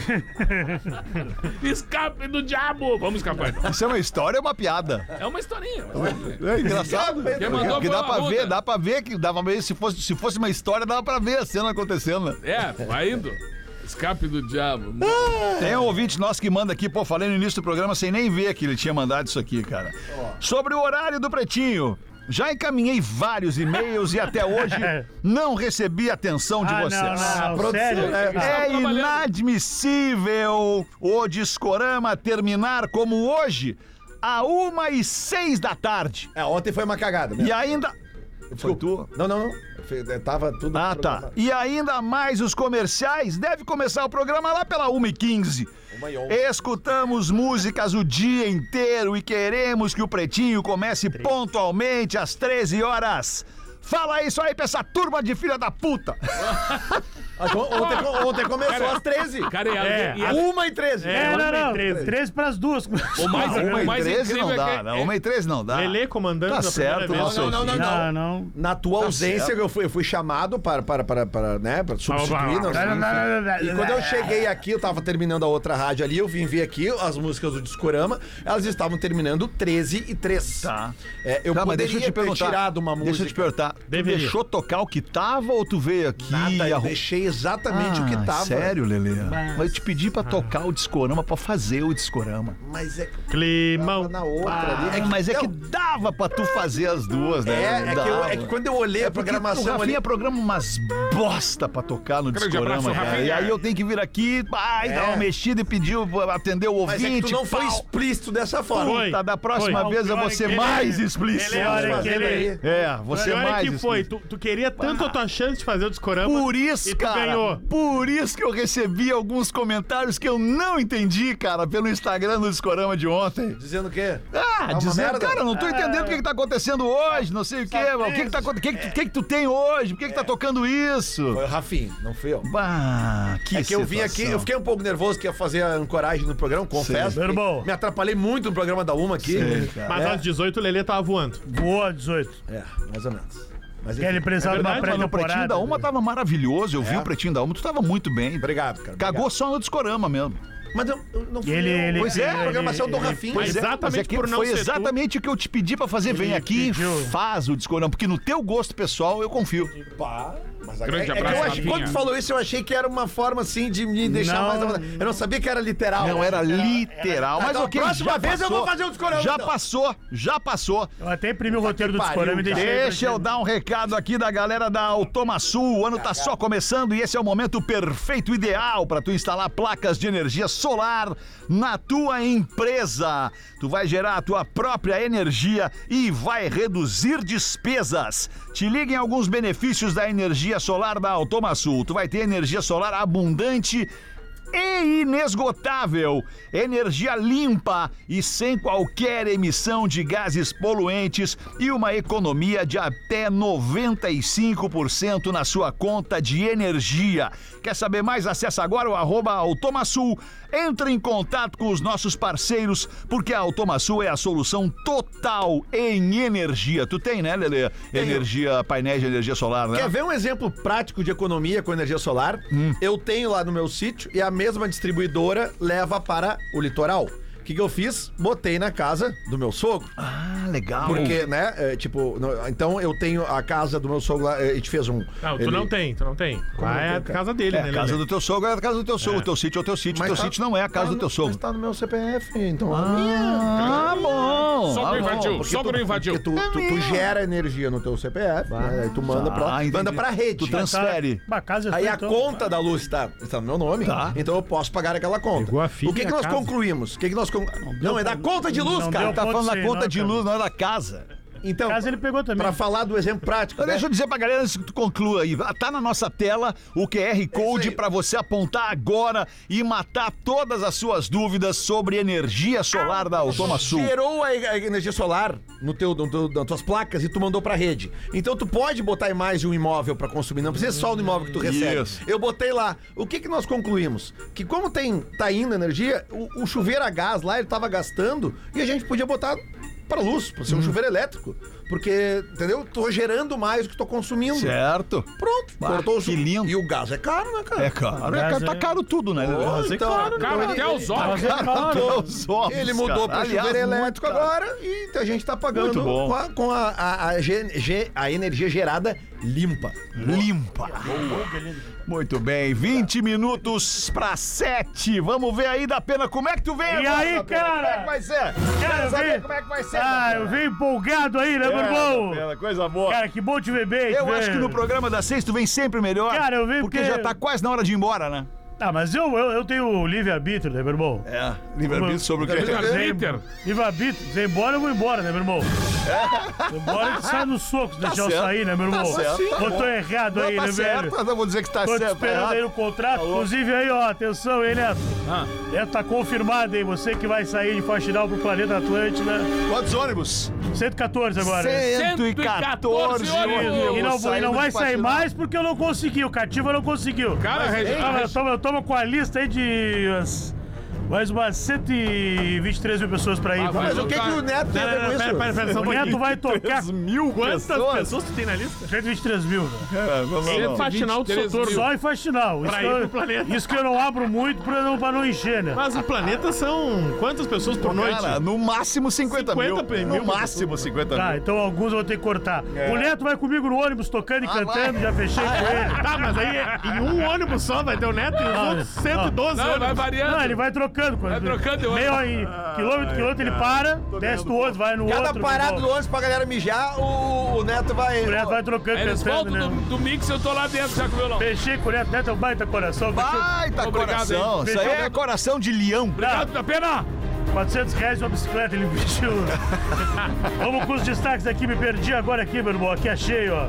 Escape do diabo! Vamos escapar então. Isso é uma história ou uma piada? É uma historinha. É engraçado. Quem mandou Porque foi dá uma pra ver que dava pra ver, se fosse uma história, dava pra ver a cena acontecendo. Né? É, vai indo. Escape do diabo. Tem um ouvinte nosso que manda aqui, pô, falei no início do programa sem nem ver que ele tinha mandado isso aqui, cara. Sobre o horário do Pretinho. Já encaminhei vários e-mails e até hoje não recebi atenção de vocês. Não, sério? É inadmissível o Discorama terminar como hoje, a 1h06 da tarde. Ontem foi uma cagada, né? E ainda... Foi tu? Não. Tava tudo... Ah, tá. E ainda mais os comerciais. Deve começar o programa lá pela 1h15. Escutamos músicas o dia inteiro e queremos que o Pretinho comece pontualmente às 13 horas. Fala isso aí pra essa turma de filha da puta. Ontem começou às 13. Cara, e 1h13. Não. 13 pras duas. O mais 1h13 incrível não dá, é que... não. 1h13 não dá. Lelê comandando Tá da certo, primeira vez. Não. Na tua ausência, eu fui chamado para substituir. E quando eu cheguei aqui, eu tava terminando a outra rádio ali, eu vim ver aqui as músicas do Discorama, elas estavam terminando 13h03. Tá. Eu Tá, mas poderia deixa eu te ter perguntar. tirado uma música. Deixa eu te perguntar. Tu Deveria. deixou tocar o que tava ou tu veio aqui Nada, eu arrum- deixei exatamente o que tava. Sério, Lelê? Mas eu te pedi pra tocar o Discorama, pra fazer o Discorama. Mas é que Climão. tava na outra ali. Mas é que dava pra tu fazer as duas, né? É que quando eu olhei a Porque programação o Rafinha ali... programa umas bosta pra tocar no Grande Discorama, abraço, cara. Rafinha. E aí eu tenho que vir aqui, dar uma mexida e pedir, atender o Mas ouvinte. é que tu não foi pau. explícito dessa forma. Foi. Tá, da próxima Foi. vez eu vou ser mais explícito. Olha que ele... Você Olha mais que foi, explícito. tu queria tanto a tua chance de fazer o Discorama. Por isso, e tu cara, ganhou. por isso que eu recebi alguns comentários que eu não entendi, cara, pelo Instagram do Discorama de ontem. Dizendo o quê? Ah, uma dizendo, merda. cara, não tô entendendo o que tá acontecendo hoje, não sei o quê, o que tá acontecendo, o que tu tem hoje, por que tá tocando isso? Foi o Rafinha, não fui eu. Bah, que É que eu vim aqui, eu fiquei um pouco nervoso que ia fazer a ancoragem no programa, confesso. Meu irmão. Me atrapalhei muito no programa da Uma aqui. Mas às 18 o Lelê tava voando. Boa, 18. Mais ou menos. Mas Que ele precisava de uma verdade, Mas o Pretinho pré-temporada. da Uma tava maravilhoso, eu vi o Pretinho da Uma, tu tava muito bem. Obrigado, cara. Cagou só no Discorama mesmo. Mas eu não fui Ele- eu. Pois é, a programação do Rafinha. Pois é, Exatamente mas é que por não foi ser tu. exatamente o que eu te pedi pra fazer. Vem aqui, pediu. faz o Discorama, porque no teu gosto pessoal eu confio. Pá, mas Grande que eu abraço, achei, Rafinha. quando tu falou isso, eu achei que era uma forma assim de me deixar Não. mais à vontade. Eu não sabia que era literal. Não, era literal. Mas Então, ok, próxima já vez eu passou. vou fazer o Discorama, Já então. passou, já passou. Eu até imprimi o roteiro do que Discorama e pariu, deixei. Deixa eu dar um recado aqui da galera da Automasul. O ano tá só começando e esse é o momento perfeito, ideal para tu instalar placas de energia solar na tua empresa. Tu vai gerar a tua própria energia e vai reduzir despesas. Te liga em alguns benefícios da energia solar da Automasul. Tu vai ter energia solar abundante e inesgotável, energia limpa e sem qualquer emissão de gases poluentes e uma economia de até 95% na sua conta de energia. Quer saber mais? Acesse agora o @Automasul. Entre em contato com os nossos parceiros, porque a Automasul é a solução total em energia. Tu tem, né, Lelê? Energia, painéis de energia solar, né? Quer ver um exemplo prático de economia com energia solar? Eu tenho lá no meu sítio e a mesma distribuidora leva para o litoral. O que eu fiz? Botei na casa do meu sogro. Ah, legal. Porque, né, então eu tenho a casa do meu sogro lá, a gente fez um... Não, tu ele- não tem. Lá é a casa dele, É, né, a casa Lelê? do teu sogro é a casa do teu sogro, o teu sítio é o teu sítio, o teu tá- sítio não é a casa tá do teu no- sogro. Mas tá no meu CPF, então a Ah, bom. Só ah, quem vai bom. invadiu, porque sogro invadiu. Porque tu gera energia no teu CPF, né? Aí tu manda pra lá, entendi. manda pra rede. Tu transfere. Uma casa Aí a então. conta da luz tá no meu nome, então eu posso pagar aquela conta. Pegou a filha O que e a nós casa. concluímos? Não, é da conta de luz, não cara. deu Tá falando da Pode ser, conta não, de cara. luz, não é da casa. Então, Casa ele pegou também. pra falar do exemplo prático, Mas né? deixa eu dizer pra galera antes que tu conclua aí. Tá na nossa tela o QR Code aí. pra você apontar agora e matar todas as suas dúvidas sobre energia solar da Automa Sul. Gerou a energia solar nas tuas placas e tu mandou pra rede. Então tu pode botar em mais de um imóvel pra consumir, não precisa só no imóvel que tu recebe. Isso. Eu botei lá. O que nós concluímos? Que como tá indo energia, o chuveiro a gás lá, ele tava gastando e a gente podia botar pra luz, pra ser um chuveiro elétrico. Porque, entendeu? Tô gerando mais do que tô consumindo. Certo? Pronto. Bah, Cortou o que lindo. E o gás é caro, né, cara? É caro. Gás Tá é- caro tudo, né? Então, Cara, até os olhos. Até os ovos, ele mudou cara. para Aliás, chuveiro muito elétrico caro. agora e a gente tá pagando Muito bom. com a energia gerada limpa. Limpa. Muito bem, 20 minutos pra 7. Vamos ver aí, da Pena, como é que tu vem E agora, aí, da Pena? cara? Como é que vai ser? Cara, Quero eu saber venho- como é que vai ser. Ah, eu venho empolgado aí, né, meu irmão? Da Pena, coisa boa. Cara, que bom te ver bem. Eu te ver. acho que no programa da 6 tu vem sempre melhor. Cara, eu venho porque porque- já tá quase na hora de ir embora, né? Ah, mas eu tenho livre-arbítrio, né, meu irmão? É, livre-arbítrio sobre o quê? Livre-arbítrio. Livre-arbítrio. Se embora, eu vou embora, né, meu irmão? Se embora, que sai no soco, deixar eu certo. sair, né, meu irmão? certo. Eu tô errado aí, Não, tá né, velho? certo, eu não vou dizer que tá Tô te certo. tá esperando errado. aí no contrato. Inclusive aí, ó, atenção aí, Neto. Ah. Neto, tá confirmado aí, você que vai sair de Faxinal pro Planeta Atlântida. Quantos ônibus? 114 agora. né? 114 ônibus. E não vai sair mais porque eu não consegui. O Cativa não conseguiu. Cara, Eu tomo com a lista aí de mais umas 123 mil pessoas pra ir. Ah, Mas o que o Neto tem a ver com isso? Pera, só um O Neto pouquinho. vai tocar Quantas pessoas tu tem na lista? 123 mil. Sem Faxinal do 23 Soturno. Só em Faxinal. Pra ir pro planeta. Isso que eu não abro muito pra não encher, né? Mas o planeta são quantas pessoas por noite? Cara, no máximo 50 mil. 50 mil No máximo 50 Tá, mil. então alguns eu vou ter que cortar. O Neto vai comigo no ônibus tocando e cantando, já fechei com ele. Tá, mas aí em um ônibus só vai ter o Neto e os outros 112 Não, vai ônibus. variando. Não, ele vai trocando. Vai trocando de ônibus. Meio aí, quilômetro ele para, desce do outro, vai no Cada outro. parada do meu irmão. ônibus pra galera mijar, o Neto vai... O Neto vai trocando, Aí eles cantando, voltam né? do mix, eu tô lá dentro já com o violão. Fechei com o Neto, Neto é um baita coração. Baita Obrigado, coração. hein? Isso aí é coração de leão. Obrigado, da pena. R$400 uma bicicleta, ele vestiu. Vamos com os destaques aqui, me perdi agora aqui, meu irmão. Aqui achei, ó.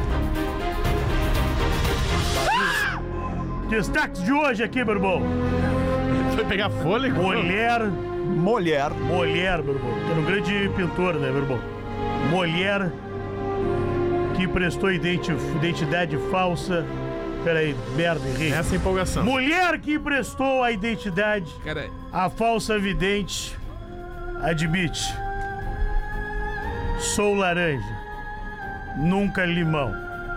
Destaques de hoje aqui, meu irmão. Foi pegar fôlego? Mulher, meu irmão. Era um grande pintor, né, meu irmão? Mulher que prestou identidade falsa. Peraí, merda, errei. Essa empolgação. Mulher que emprestou a identidade Cara, a falsa vidente admite: sou laranja, nunca limão.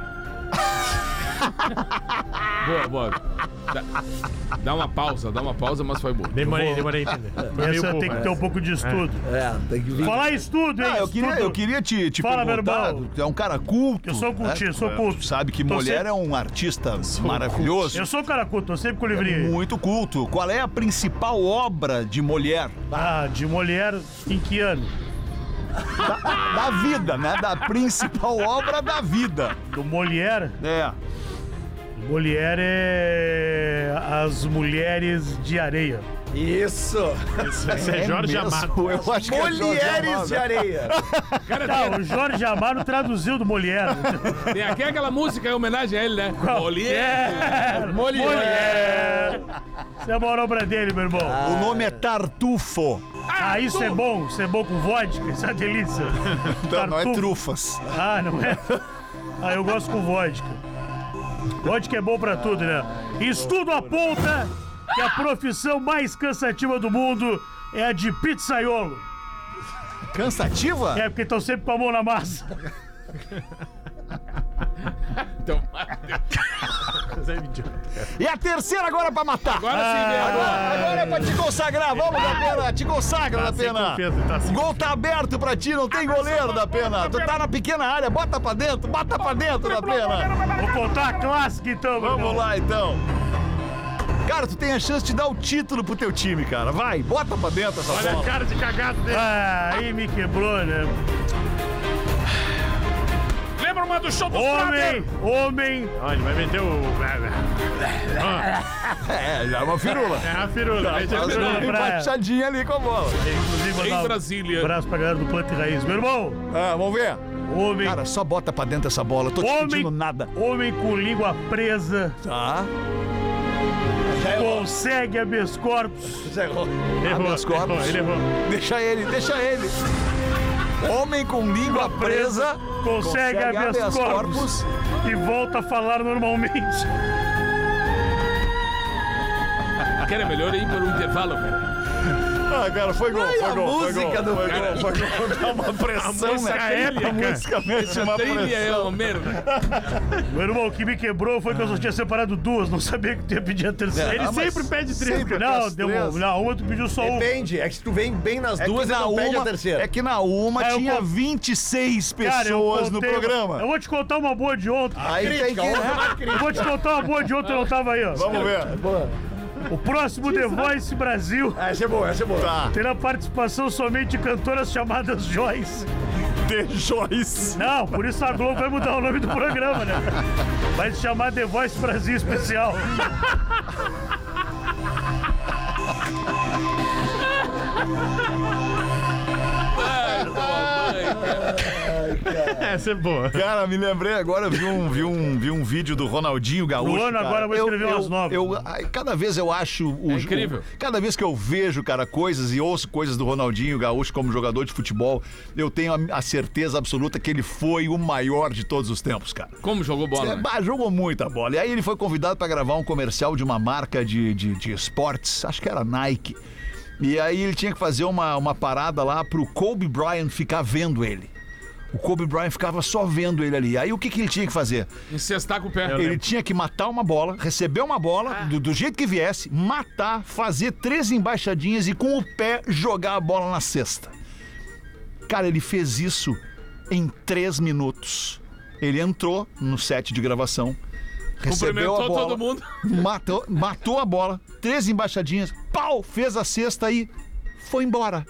boa. Dá uma pausa, mas foi boa. Demorei a entender. Foi meio Essa tem burro, que ter um pouco de estudo. tem que vir. Falar em estudo, hein? Ah, Estudo. eu queria te Fala, meu perguntar, irmão. tu é um cara culto. Eu sou cultinho, sou culto. Tu sabe que Tô mulher sempre- é um artista maravilhoso. Eu sou um cara culto, tô sempre com o livrinho. Muito culto. Qual é a principal obra de mulher? Ah, de mulher em que ano? Da vida, né? Da principal obra da vida. Do Molière? É. Molière é As Mulheres de Areia. Isso. Esse é Jorge mesmo? Amado. Eu acho que é Jorge Mulheres Amado. de areia. Não, o Jorge Amado traduziu do Molière. Tem aqui aquela música em homenagem a ele, né? Molière! Molière! Isso é a maior obra dele, meu irmão. O nome é Tartufo. Ah, isso é bom com vodka, isso é uma delícia. Não, não é Tartufo. trufas. Ah, não é? Ah, eu gosto com vodka. Vodka é bom pra tudo, né? Estudo aponta que a profissão mais cansativa do mundo é a de pizzaiolo. Cansativa? É, porque estão sempre com a mão na massa. Então, E a terceira agora pra matar. agora sim, né? Agora é pra te consagrar. Vamos, da Pena. Te consagra, da Pena. confiança, O gol tá aberto pra ti, não tem goleiro, da Pena. Tu tá na pequena área, bota pra dentro, da Pena. Vou contar a clássica então, meu Vamos irmão. lá, então. Cara, tu tem a chance de dar o título pro teu time, cara. Vai, bota pra dentro essa Olha bola. a cara de cagado dele. Ah, aí me quebrou, né? Lembra uma do show do Frater? Homem. Ó, ele vai meter o... Já é uma firula. É a firula. Mete a Faz firula. uma baixadinha ali com a bola. Inclusive, Em mandar Brasília. um abraço pra galera do Planta e Raiz. Meu irmão, Vamos ver. homem. Cara, só bota pra dentro essa bola. Eu tô te pedindo nada. Homem com língua presa Tá? consegue habeas corpus. Errou, Habeas corpus. ele errou. Deixa ele. Homem com língua presa Consegue habeas corpus e volta a falar normalmente. Cara, é melhor ir para o intervalo, cara. Ah, cara, foi gol. a música do cara. Foi gol. Dá uma pressão, música né? épica. A música mete uma Trilha é pressão. uma merda. Meu irmão, o que me quebrou foi que eu só tinha separado duas, não sabia que tu ia pedir a terceira. Ele mas sempre pede três, sempre cara. Não, deu uma. Não, uma tu pediu só uma. Depende, é que se tu vem bem nas É que duas, na ele não pede a uma, terceira. é que na uma Ah, eu tinha con- 26 Cara, eu pessoas no contei- programa. Eu vou te contar uma boa de ontem. Aí tem que... Eu vou te contar uma boa de ontem, eu não tava aí, ó. Vamos ver. O próximo The Voice Brasil Essa é boa, essa é boa. Tá. terá participação somente de cantoras chamadas Joyce. The Joyce. Não, por isso a Globo vai mudar o nome do programa, né? Vai se chamar The Voice Brasil Especial. Essa é boa. Cara, me lembrei agora, vi um vídeo do Ronaldinho Gaúcho. Luana, cara. agora eu vou escrever umas novas. Cada vez eu acho... incrível. Cada vez que eu vejo, cara, coisas e ouço coisas do Ronaldinho Gaúcho como jogador de futebol, eu tenho a certeza absoluta que ele foi o maior de todos os tempos, cara. Como jogou bola, né? Jogou muita bola. E aí ele foi convidado para gravar um comercial de uma marca de esportes, acho que era Nike. E aí ele tinha que fazer uma parada lá pro Kobe Bryant ficar vendo ele. O Kobe Bryant ficava só vendo ele ali. Aí o que ele tinha que fazer? Encestar com o pé. Ele tinha que matar uma bola, receber uma bola, do jeito que viesse, matar, fazer 3 embaixadinhas e com o pé jogar a bola na cesta. Cara, ele fez isso em 3 minutos. Ele entrou no set de gravação, recebeu a Cumprimentou bola, todo mundo. matou a bola, 3 embaixadinhas, pau, fez a cesta e foi embora.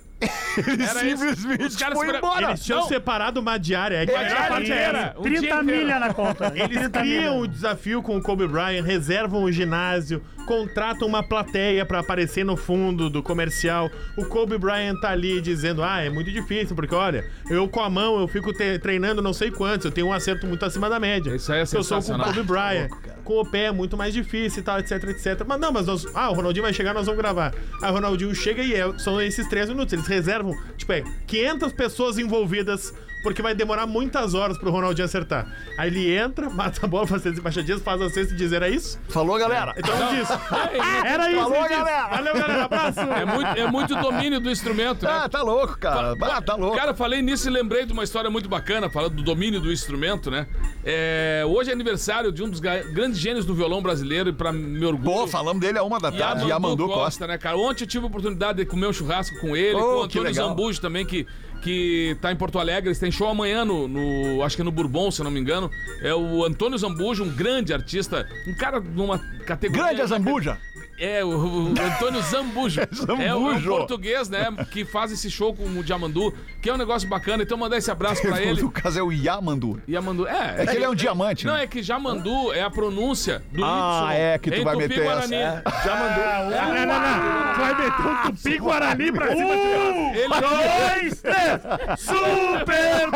Ele Era isso. simplesmente Os caras foi espera- embora. Eles tinham Não. separado uma diária. É que Uma diária parte inteira. é essa. Um dia 30 inteiro. milha na conta. Eles 30 criam milha. o desafio com o Kobe Bryant, reservam o ginásio, contratam uma plateia pra aparecer no fundo do comercial. O Kobe Bryant tá ali dizendo: é muito difícil, porque olha, eu com a mão eu fico treinando não sei quantos, eu tenho um acerto muito acima da média. Isso aí é eu sou com o sensacional. Kobe Bryant. Com o pé é muito mais difícil e tal, etc, etc. Mas não, mas nós... o Ronaldinho vai chegar, nós vamos gravar. Aí o Ronaldinho chega e são esses 3 minutos. Eles reservam, 500 pessoas envolvidas, porque vai demorar muitas horas pro Ronaldinho acertar. Aí ele entra, mata a bola, faz 3 embaixadinhas, faz a cesta e diz: era isso? Falou, galera. Então ele diz: era isso, Falou, ele diz. galera. Valeu, galera, abraço. É muito domínio do instrumento, né? Tá louco, cara. Tá louco. Cara, falei nisso e lembrei de uma história muito bacana, falando do domínio do instrumento, né? Hoje é aniversário de um dos grandes gênios do violão brasileiro e pra me orgulho. Pô, falamos dele a 1 da tarde, Yamandu Costa. né, cara? Ontem eu tive a oportunidade de comer um churrasco com ele, com o que Antônio legal. Zambujo também, que tá em Porto Alegre. Eles têm show amanhã acho que é no Bourbon, se eu não me engano. É o Antônio Zambujo, um grande artista, um cara numa categoria... Grande a Zambuja. É, o Antônio Zambujo. Zambujo. É o português, né, que faz esse show com o Diamandu, que é um negócio bacana. Então mandar esse abraço pra ele. No caso é o Yamandu. Yamandu, É que ele é um diamante, Não, né? é que Jamandu é a pronúncia do Y. É que tu em vai meter Tupi-Guarani. essa. Jamandu. Não. Tu vai meter um Tupi-Guarani pra cima de nós. Ele 2, 3, super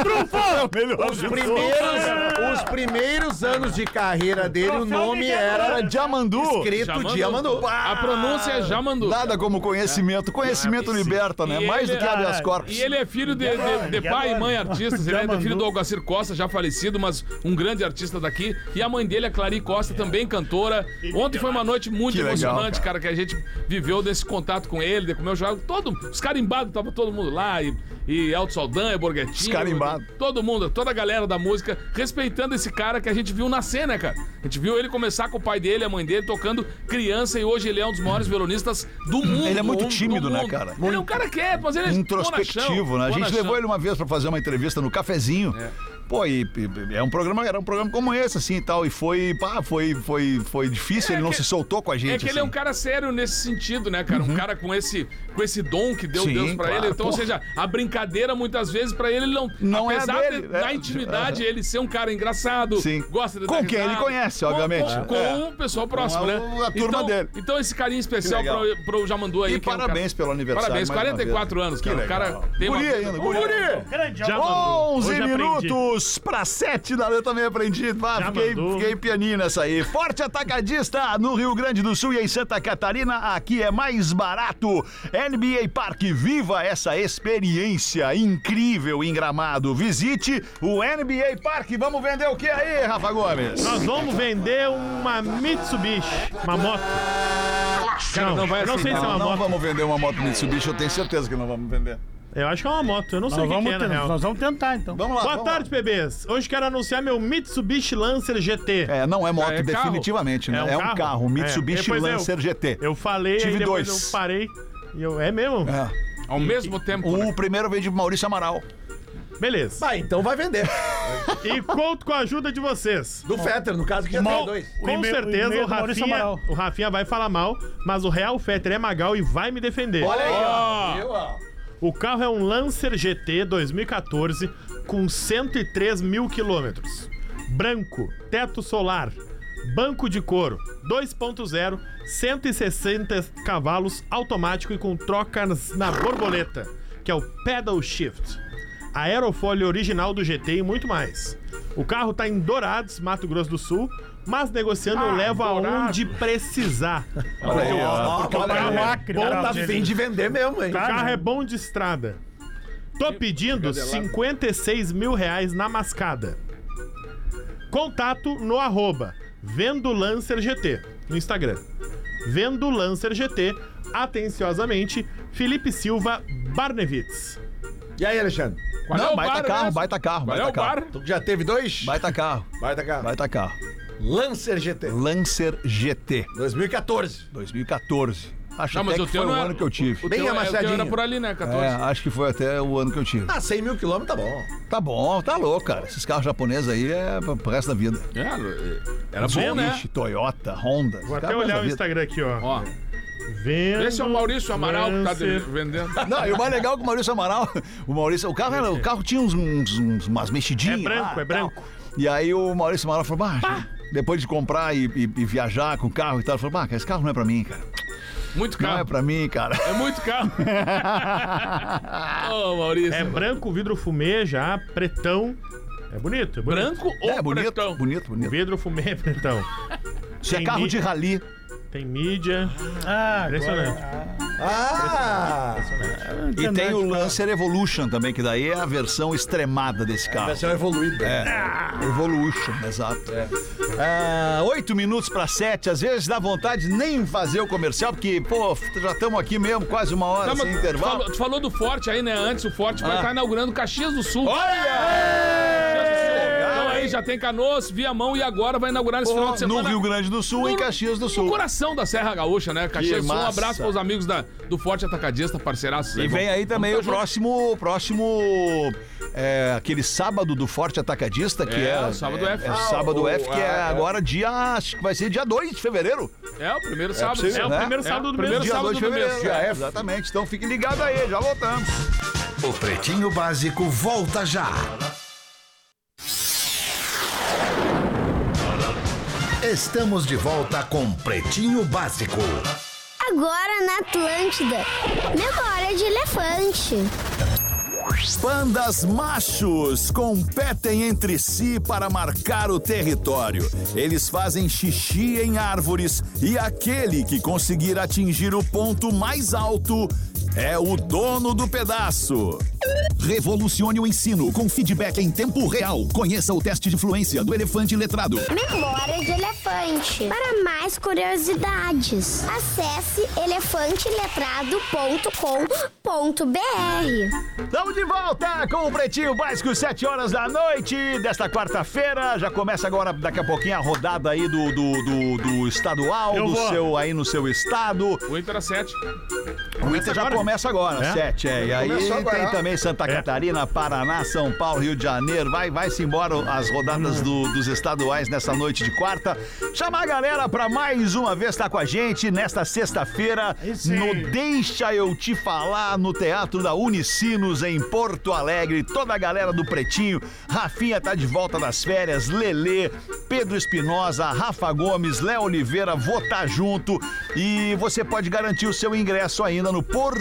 trufo! Os primeiros anos de carreira dele, o nome era Diamandu. escrito Jamandu. Diamandu. A pronúncia é Jamandu. Nada como conhecimento. Conhecimento liberta, né? E Mais ele- do que habeas corpus. E ele é filho de pai e mãe artistas. Ele é filho do Algacir Costa, já falecido, mas um grande artista daqui. E a mãe dele é Clary Costa, também cantora. Ontem foi uma noite muito Que legal, emocionante, cara, que a gente viveu desse contato com ele, de comer o jogo. Os carimbados, tava todo mundo lá. E Alto Saldanha, Borghettino. Os carimbados. Todo mundo, toda a galera da música, respeitando esse cara que a gente viu nascer, né, cara? A gente viu ele começar com o pai dele, a mãe dele, tocando criança. E hoje ele é um dos maiores violonistas do mundo. Ele é muito do tímido, né, mundo. cara? Ele é um cara quieto, mas ele é Introspectivo, né? A gente levou ele uma vez pra fazer uma entrevista no Cafezinho. Pô, e era um programa como esse, assim, e tal, e foi difícil, ele não se soltou com a gente, É que ele é um cara sério nesse sentido, né, cara? Um cara com esse dom que deu Sim, Deus pra claro, ele. Então, porra. ou seja, a brincadeira, muitas vezes, pra ele não é apesar dele, da intimidade, ele ser um cara engraçado, Sim. gosta de dar Com quem ele risada, conhece, obviamente. Com o pessoal próximo, né? a turma então, dele. Então, esse carinho especial Que legal. pro Jamandu aí. E que é um parabéns cara... pelo aniversário. Parabéns, mais uma 44 vez. anos, Que cara. O legal. cara tem uma... Guri ainda, guri. Grande Já amor. mandou. 11 Hoje aprendi. minutos pra 7 da noite, eu também aprendi. Já Fiquei pianinho nessa aí. Forte Atacadista no Rio Grande do Sul e em Santa Catarina. Aqui é mais barato. NBA Parque, viva essa experiência incrível em Gramado. Visite o NBA Parque. Vamos vender o que aí, Rafa Gomes? Nós vamos vender uma Mitsubishi, uma moto. Cara, não vai eu não sei se é uma Não moto. vamos vender uma moto Mitsubishi, eu tenho certeza que não vamos vender. Eu acho que é uma moto, eu não sei o que é, na real. Nós vamos tentar, então. Vamos lá. Boa vamos lá. tarde, bebês. Hoje quero anunciar meu Mitsubishi Lancer GT. É, não é moto, É carro. definitivamente, né? É um carro, Mitsubishi Depois Lancer GT. Eu falei, Tive aí depois dois. eu parei. E eu, é mesmo? É. Ao mesmo tempo, né? O primeiro veio de Maurício Amaral. Beleza. Vai, então vai vender. E conto com a ajuda de vocês. Do Fetter, no caso, que já tem dois. Com e-mail certeza do Maurício Amaral. o Rafinha vai falar mal, mas o Real Fetter é Magal e vai me defender. Olha aí, ó. Viu, ó. O carro é um Lancer GT 2014 com 103 mil quilômetros. Branco, teto solar, banco de couro, 2.0, 160 cavalos, automático e com trocas na borboleta, que é o Pedal Shift. Aerofólio original do GT e muito mais. O carro tá em Dourados, Mato Grosso do Sul, mas negociando eu levo aonde precisar. Olha aí, ó. Porque o Olha carro aí, é Acre, bom, cara, tá gente. bem de vender mesmo, hein? O carro é bom de estrada. Tô pedindo 56 mil reais na mascada. Contato no @Vendo Lancer GT no Instagram. Vendo Lancer GT, atenciosamente, Felipe Silva Barnevitz. E aí, Alexandre? Qual é Não, o bar, baita carro, né? baita carro, Qual é baita o carro. bar? Tu já teve dois? Baita carro, Baita carro. baita carro. Lancer GT. Lancer GT 2014. 2014. Acho Não, mas até o que foi teu o não ano era- que eu tive. Bem O teu amassadinho. era por ali, né? 14. É, acho que foi até o ano que eu tive. Ah, 100 mil quilômetros tá bom. Tá bom, tá louco, cara. Esses carros japoneses aí é pro resto da vida. Era bom, né? Mitsubishi, Toyota, Honda. Vou esses até carros olhar da o vida. Instagram aqui, ó. Ó, Vendo esse é o Maurício Amaral que tá Lancer. vendendo. Não, e o mais legal é que o Maurício Amaral, o carro tinha umas mexidinhas. É branco, lá, é tal. branco. E aí o Maurício Amaral falou, depois de comprar e viajar com o carro e tal, ele falou, esse carro não é pra mim, cara. Muito Não é carro. pra mim, cara. É muito carro. Ô, Maurício. É branco, vidro fumê já, pretão. É bonito, é bonito. Branco ou É bonito, pretão? bonito. Vidro fumê, pretão. Isso é Tem carro mi- de rally. Tem mídia. Ah, Impressionante. Ah! E tem o Lancer Evolution também, que daí é a versão extremada desse carro. Versão evoluída. Evolution, exato. 8 minutos para 7, às vezes dá vontade de nem fazer o comercial, porque, pô, já estamos aqui mesmo, quase uma hora Tá, mas sem intervalo. tu falou do Forte aí, né? Antes o Forte vai estar inaugurando Caxias do Sul. Então aí já tem Canoas, Viamão e agora vai inaugurar esse final de No semana. Rio Grande do Sul, em Caxias do No Sul. coração da Serra Gaúcha, né? Caxias do Sul, um massa. abraço para os amigos do Forte Atacadista, parceiraços. E vem aí também o Vamos tá próximo aquele sábado do Forte Atacadista, que É, é... o sábado F. É sábado F, que é agora acho que vai ser dia 2 de fevereiro. É o primeiro sábado. possível, É o né? primeiro sábado do primeiro mês. Dia 2 de sábado do fevereiro. mês. É, exatamente, então fiquem ligados aí, já voltamos. O Pretinho Básico volta já. Estamos de volta com Pretinho Básico. Agora na Atlântida, memória de elefante. Pandas machos competem entre si para marcar o território. Eles fazem xixi em árvores e aquele que conseguir atingir o ponto mais alto é o dono do pedaço. Revolucione o ensino com feedback em tempo real. Conheça o teste de fluência do Elefante Letrado. Memória de elefante. Para mais curiosidades, acesse elefanteletrado.com.br. Estamos de volta com o Pretinho Básico, 7 horas da noite desta quarta-feira. Já começa agora, daqui a pouquinho, a rodada aí do estadual, Eu vou. aí no seu estado. O Inter a 7. O Inter já começa agora, 7. E aí tem também Santa Catarina, Paraná, São Paulo, Rio de Janeiro. Vai-se embora as rodadas dos estaduais nessa noite de quarta. Chamar a galera pra mais uma vez estar com a gente nesta sexta-feira no Deixa Eu Te Falar, no Teatro da Unicinos, em Porto Alegre. Toda a galera do Pretinho. Rafinha tá de volta das férias, Lelê, Pedro Espinosa, Rafa Gomes, Léo Oliveira, vou tá junto. E você pode garantir o seu ingresso ainda no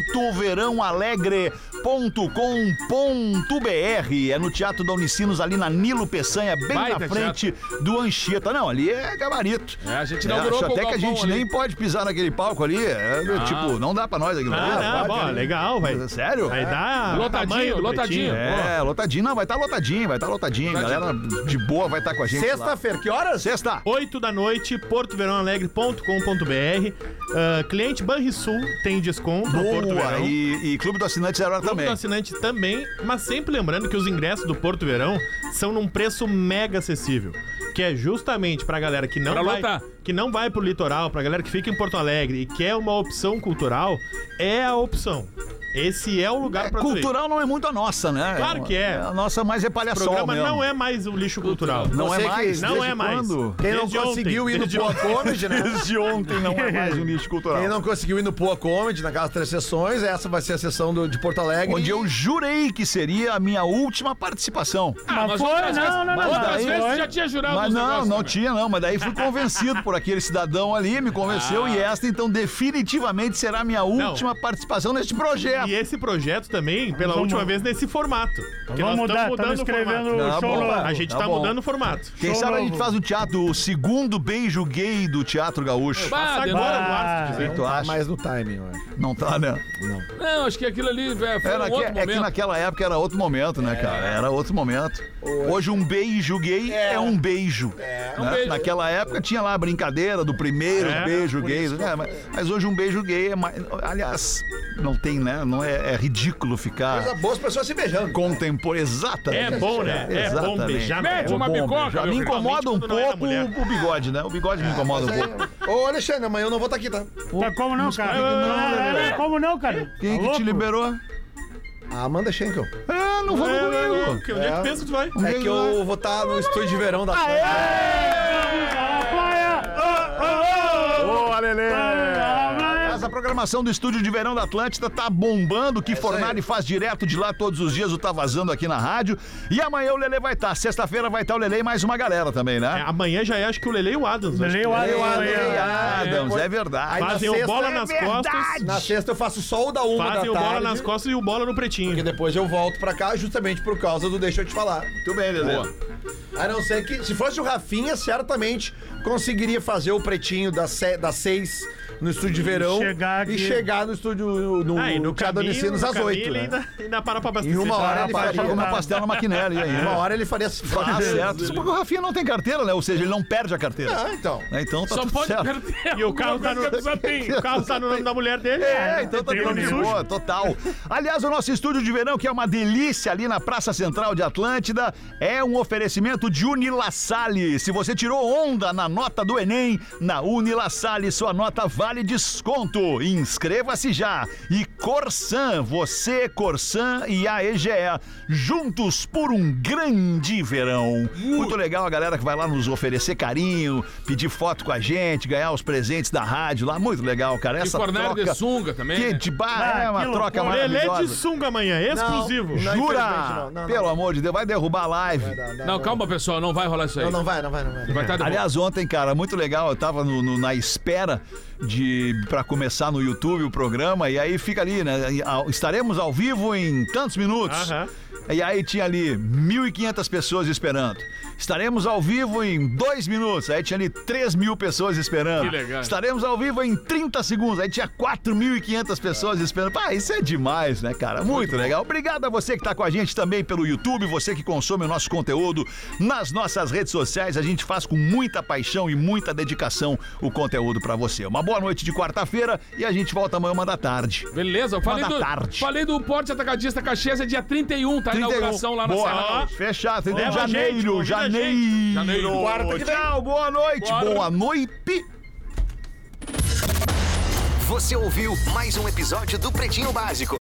portoverãoalegre.com.br. É no Teatro da Unicinos, ali na Nilo Peçanha, bem na frente do Anchieta. Não, ali é gabarito. A gente inaugurou acho com o até que a gente ali. nem pode pisar naquele palco ali. Tipo, não dá pra nós aqui. Legal, vai. Sério? Vai dar lotadinho. Lotadinho. Não, vai estar lotadinho. Galera de boa vai estar com a gente. Sexta-feira, que horas? Sexta. 8 da noite, portoverãoalegre.com.br. Cliente Banrisul tem desconto no Porto Verão. E Clube do Assinante 0 Clube também. do Assinante também, mas sempre lembrando que os ingressos do Porto Verão são num preço mega acessível, que é justamente pra galera que não vai pro litoral, pra galera que fica em Porto Alegre e quer uma opção cultural, é a opção. Esse é o lugar pra cultural não é muito a nossa, né? Claro que é. A nossa mais é palhaçol mesmo. O programa não é mais o lixo cultural. Não é mais? Não é mais. Quem não conseguiu ir no Poa Comedy, né? Desde ontem não é mais um lixo cultural. Quem não conseguiu ir no Poa Comedy, naquelas 3 sessões, essa vai ser a sessão de Porto Alegre. Onde eu jurei que seria a minha última participação. Mas outras vezes já tinha jurado. Mas não tinha não, mas daí fui convencido por aquele cidadão ali, me convenceu e esta então definitivamente será a minha última participação neste projeto. E esse projeto também, pela última vez, nesse formato. Vamos mudar, estamos escrevendo o show novo. A gente tá mudando o formato. Quem sabe a gente faz o teatro, o segundo beijo gay do Teatro Gaúcho. Agora eu gosto de dizer. Não tá mais no timing, eu acho. Não tá, né? Não, acho que aquilo ali foi outro momento. É que naquela época era outro momento, né, cara? Era outro momento. Hoje um beijo gay é um beijo. Né? Naquela época tinha lá a brincadeira do primeiro beijo gay. Mas hoje um beijo gay é mais... Aliás, não tem, né? Não é ridículo ficar... Coisa boa, as pessoas se beijando. Exatamente. É bom, né? É bom beijar. Mete uma bicoca. Já me incomoda um pouco o bigode, né? O bigode me incomoda um pouco. Ô, Alexandre, amanhã eu não vou estar aqui, tá? Como não, cara? Como não, cara? Quem que te liberou? A Amanda Schenkel. Não vou comigo. Onde é que pensa que tu vai? É que eu vou estar no estúdio de verão da Ô, Lelê! Essa programação do Estúdio de Verão da Atlântida tá bombando. Que Fornari faz direto de lá todos os dias, o Tá Vazando aqui na rádio. E amanhã o Lelê vai estar. Sexta-feira vai estar o Lelê e mais uma galera também, né? Amanhã já acho que o Lelê e o Adams. Lelê e o Adams, é verdade. Fazem o bola nas costas. Na sexta eu faço só o da 1 da tarde. Fazem o bola nas costas e o bola no pretinho. Porque depois eu volto pra cá justamente por causa do Deixa Eu Te Falar. Muito bem, Lelê. A não ser que, se fosse o Rafinha, certamente conseguiria fazer o pretinho das 6 no estúdio de verão e chegar no estúdio no Teatro Unicinos às 8. Ele ainda para pra abastecer. Em uma hora ele para pra comer um pastel na maquinela. Em uma hora ele faria... certo. Isso porque o Rafinha não tem carteira, né? Ou seja, ele não perde a carteira. Então. Então tá Só tudo pode certo. perder. E o carro tá no nome da mulher dele. Então tá tudo de boa, total. Aliás, o nosso estúdio de verão, que é uma delícia ali na Praça Central de Atlântida, é um oferecimento de Unilassalle. Se você tirou onda na nota do Enem, na Unilassalle sua nota vale desconto. Inscreva-se já. E Corsan, você, Corsan e a EGE, juntos por um grande verão. Muito legal a galera que vai lá nos oferecer carinho, pedir foto com a gente, ganhar os presentes da rádio lá. Muito legal, cara. Essa troca... de sunga também, que né? de é uma troca maravilhosa. Lelê de sunga amanhã, exclusivo. Jura? Pelo amor de Deus, vai derrubar a live. Não, calma, pessoal, não vai rolar isso aí. Não vai. Aliás, ontem, cara, muito legal, eu tava na espera pra começar no YouTube o programa, e aí fica ali, né? Estaremos ao vivo em tantos minutos. E aí tinha ali 1.500 pessoas esperando. Estaremos ao vivo em 2 minutos. Aí tinha ali 3.000 pessoas esperando. Que legal. Estaremos ao vivo em 30 segundos. Aí tinha 4.500 pessoas esperando. Isso é demais, né, cara? Muito legal. Obrigado a você que tá com a gente também pelo YouTube, você que consome o nosso conteúdo nas nossas redes sociais. A gente faz com muita paixão e muita dedicação o conteúdo pra você. Uma boa noite de quarta-feira e a gente volta amanhã 1 da tarde. Beleza, eu falei do Porte Atacadista Caxias, é dia 31, tá? 31. Inauguração lá na Serra. Fechado, 31 de janeiro. Janeiro. Quarta que vem. Tchau, boa noite. Boa noite. Você ouviu mais um episódio do Pretinho Básico.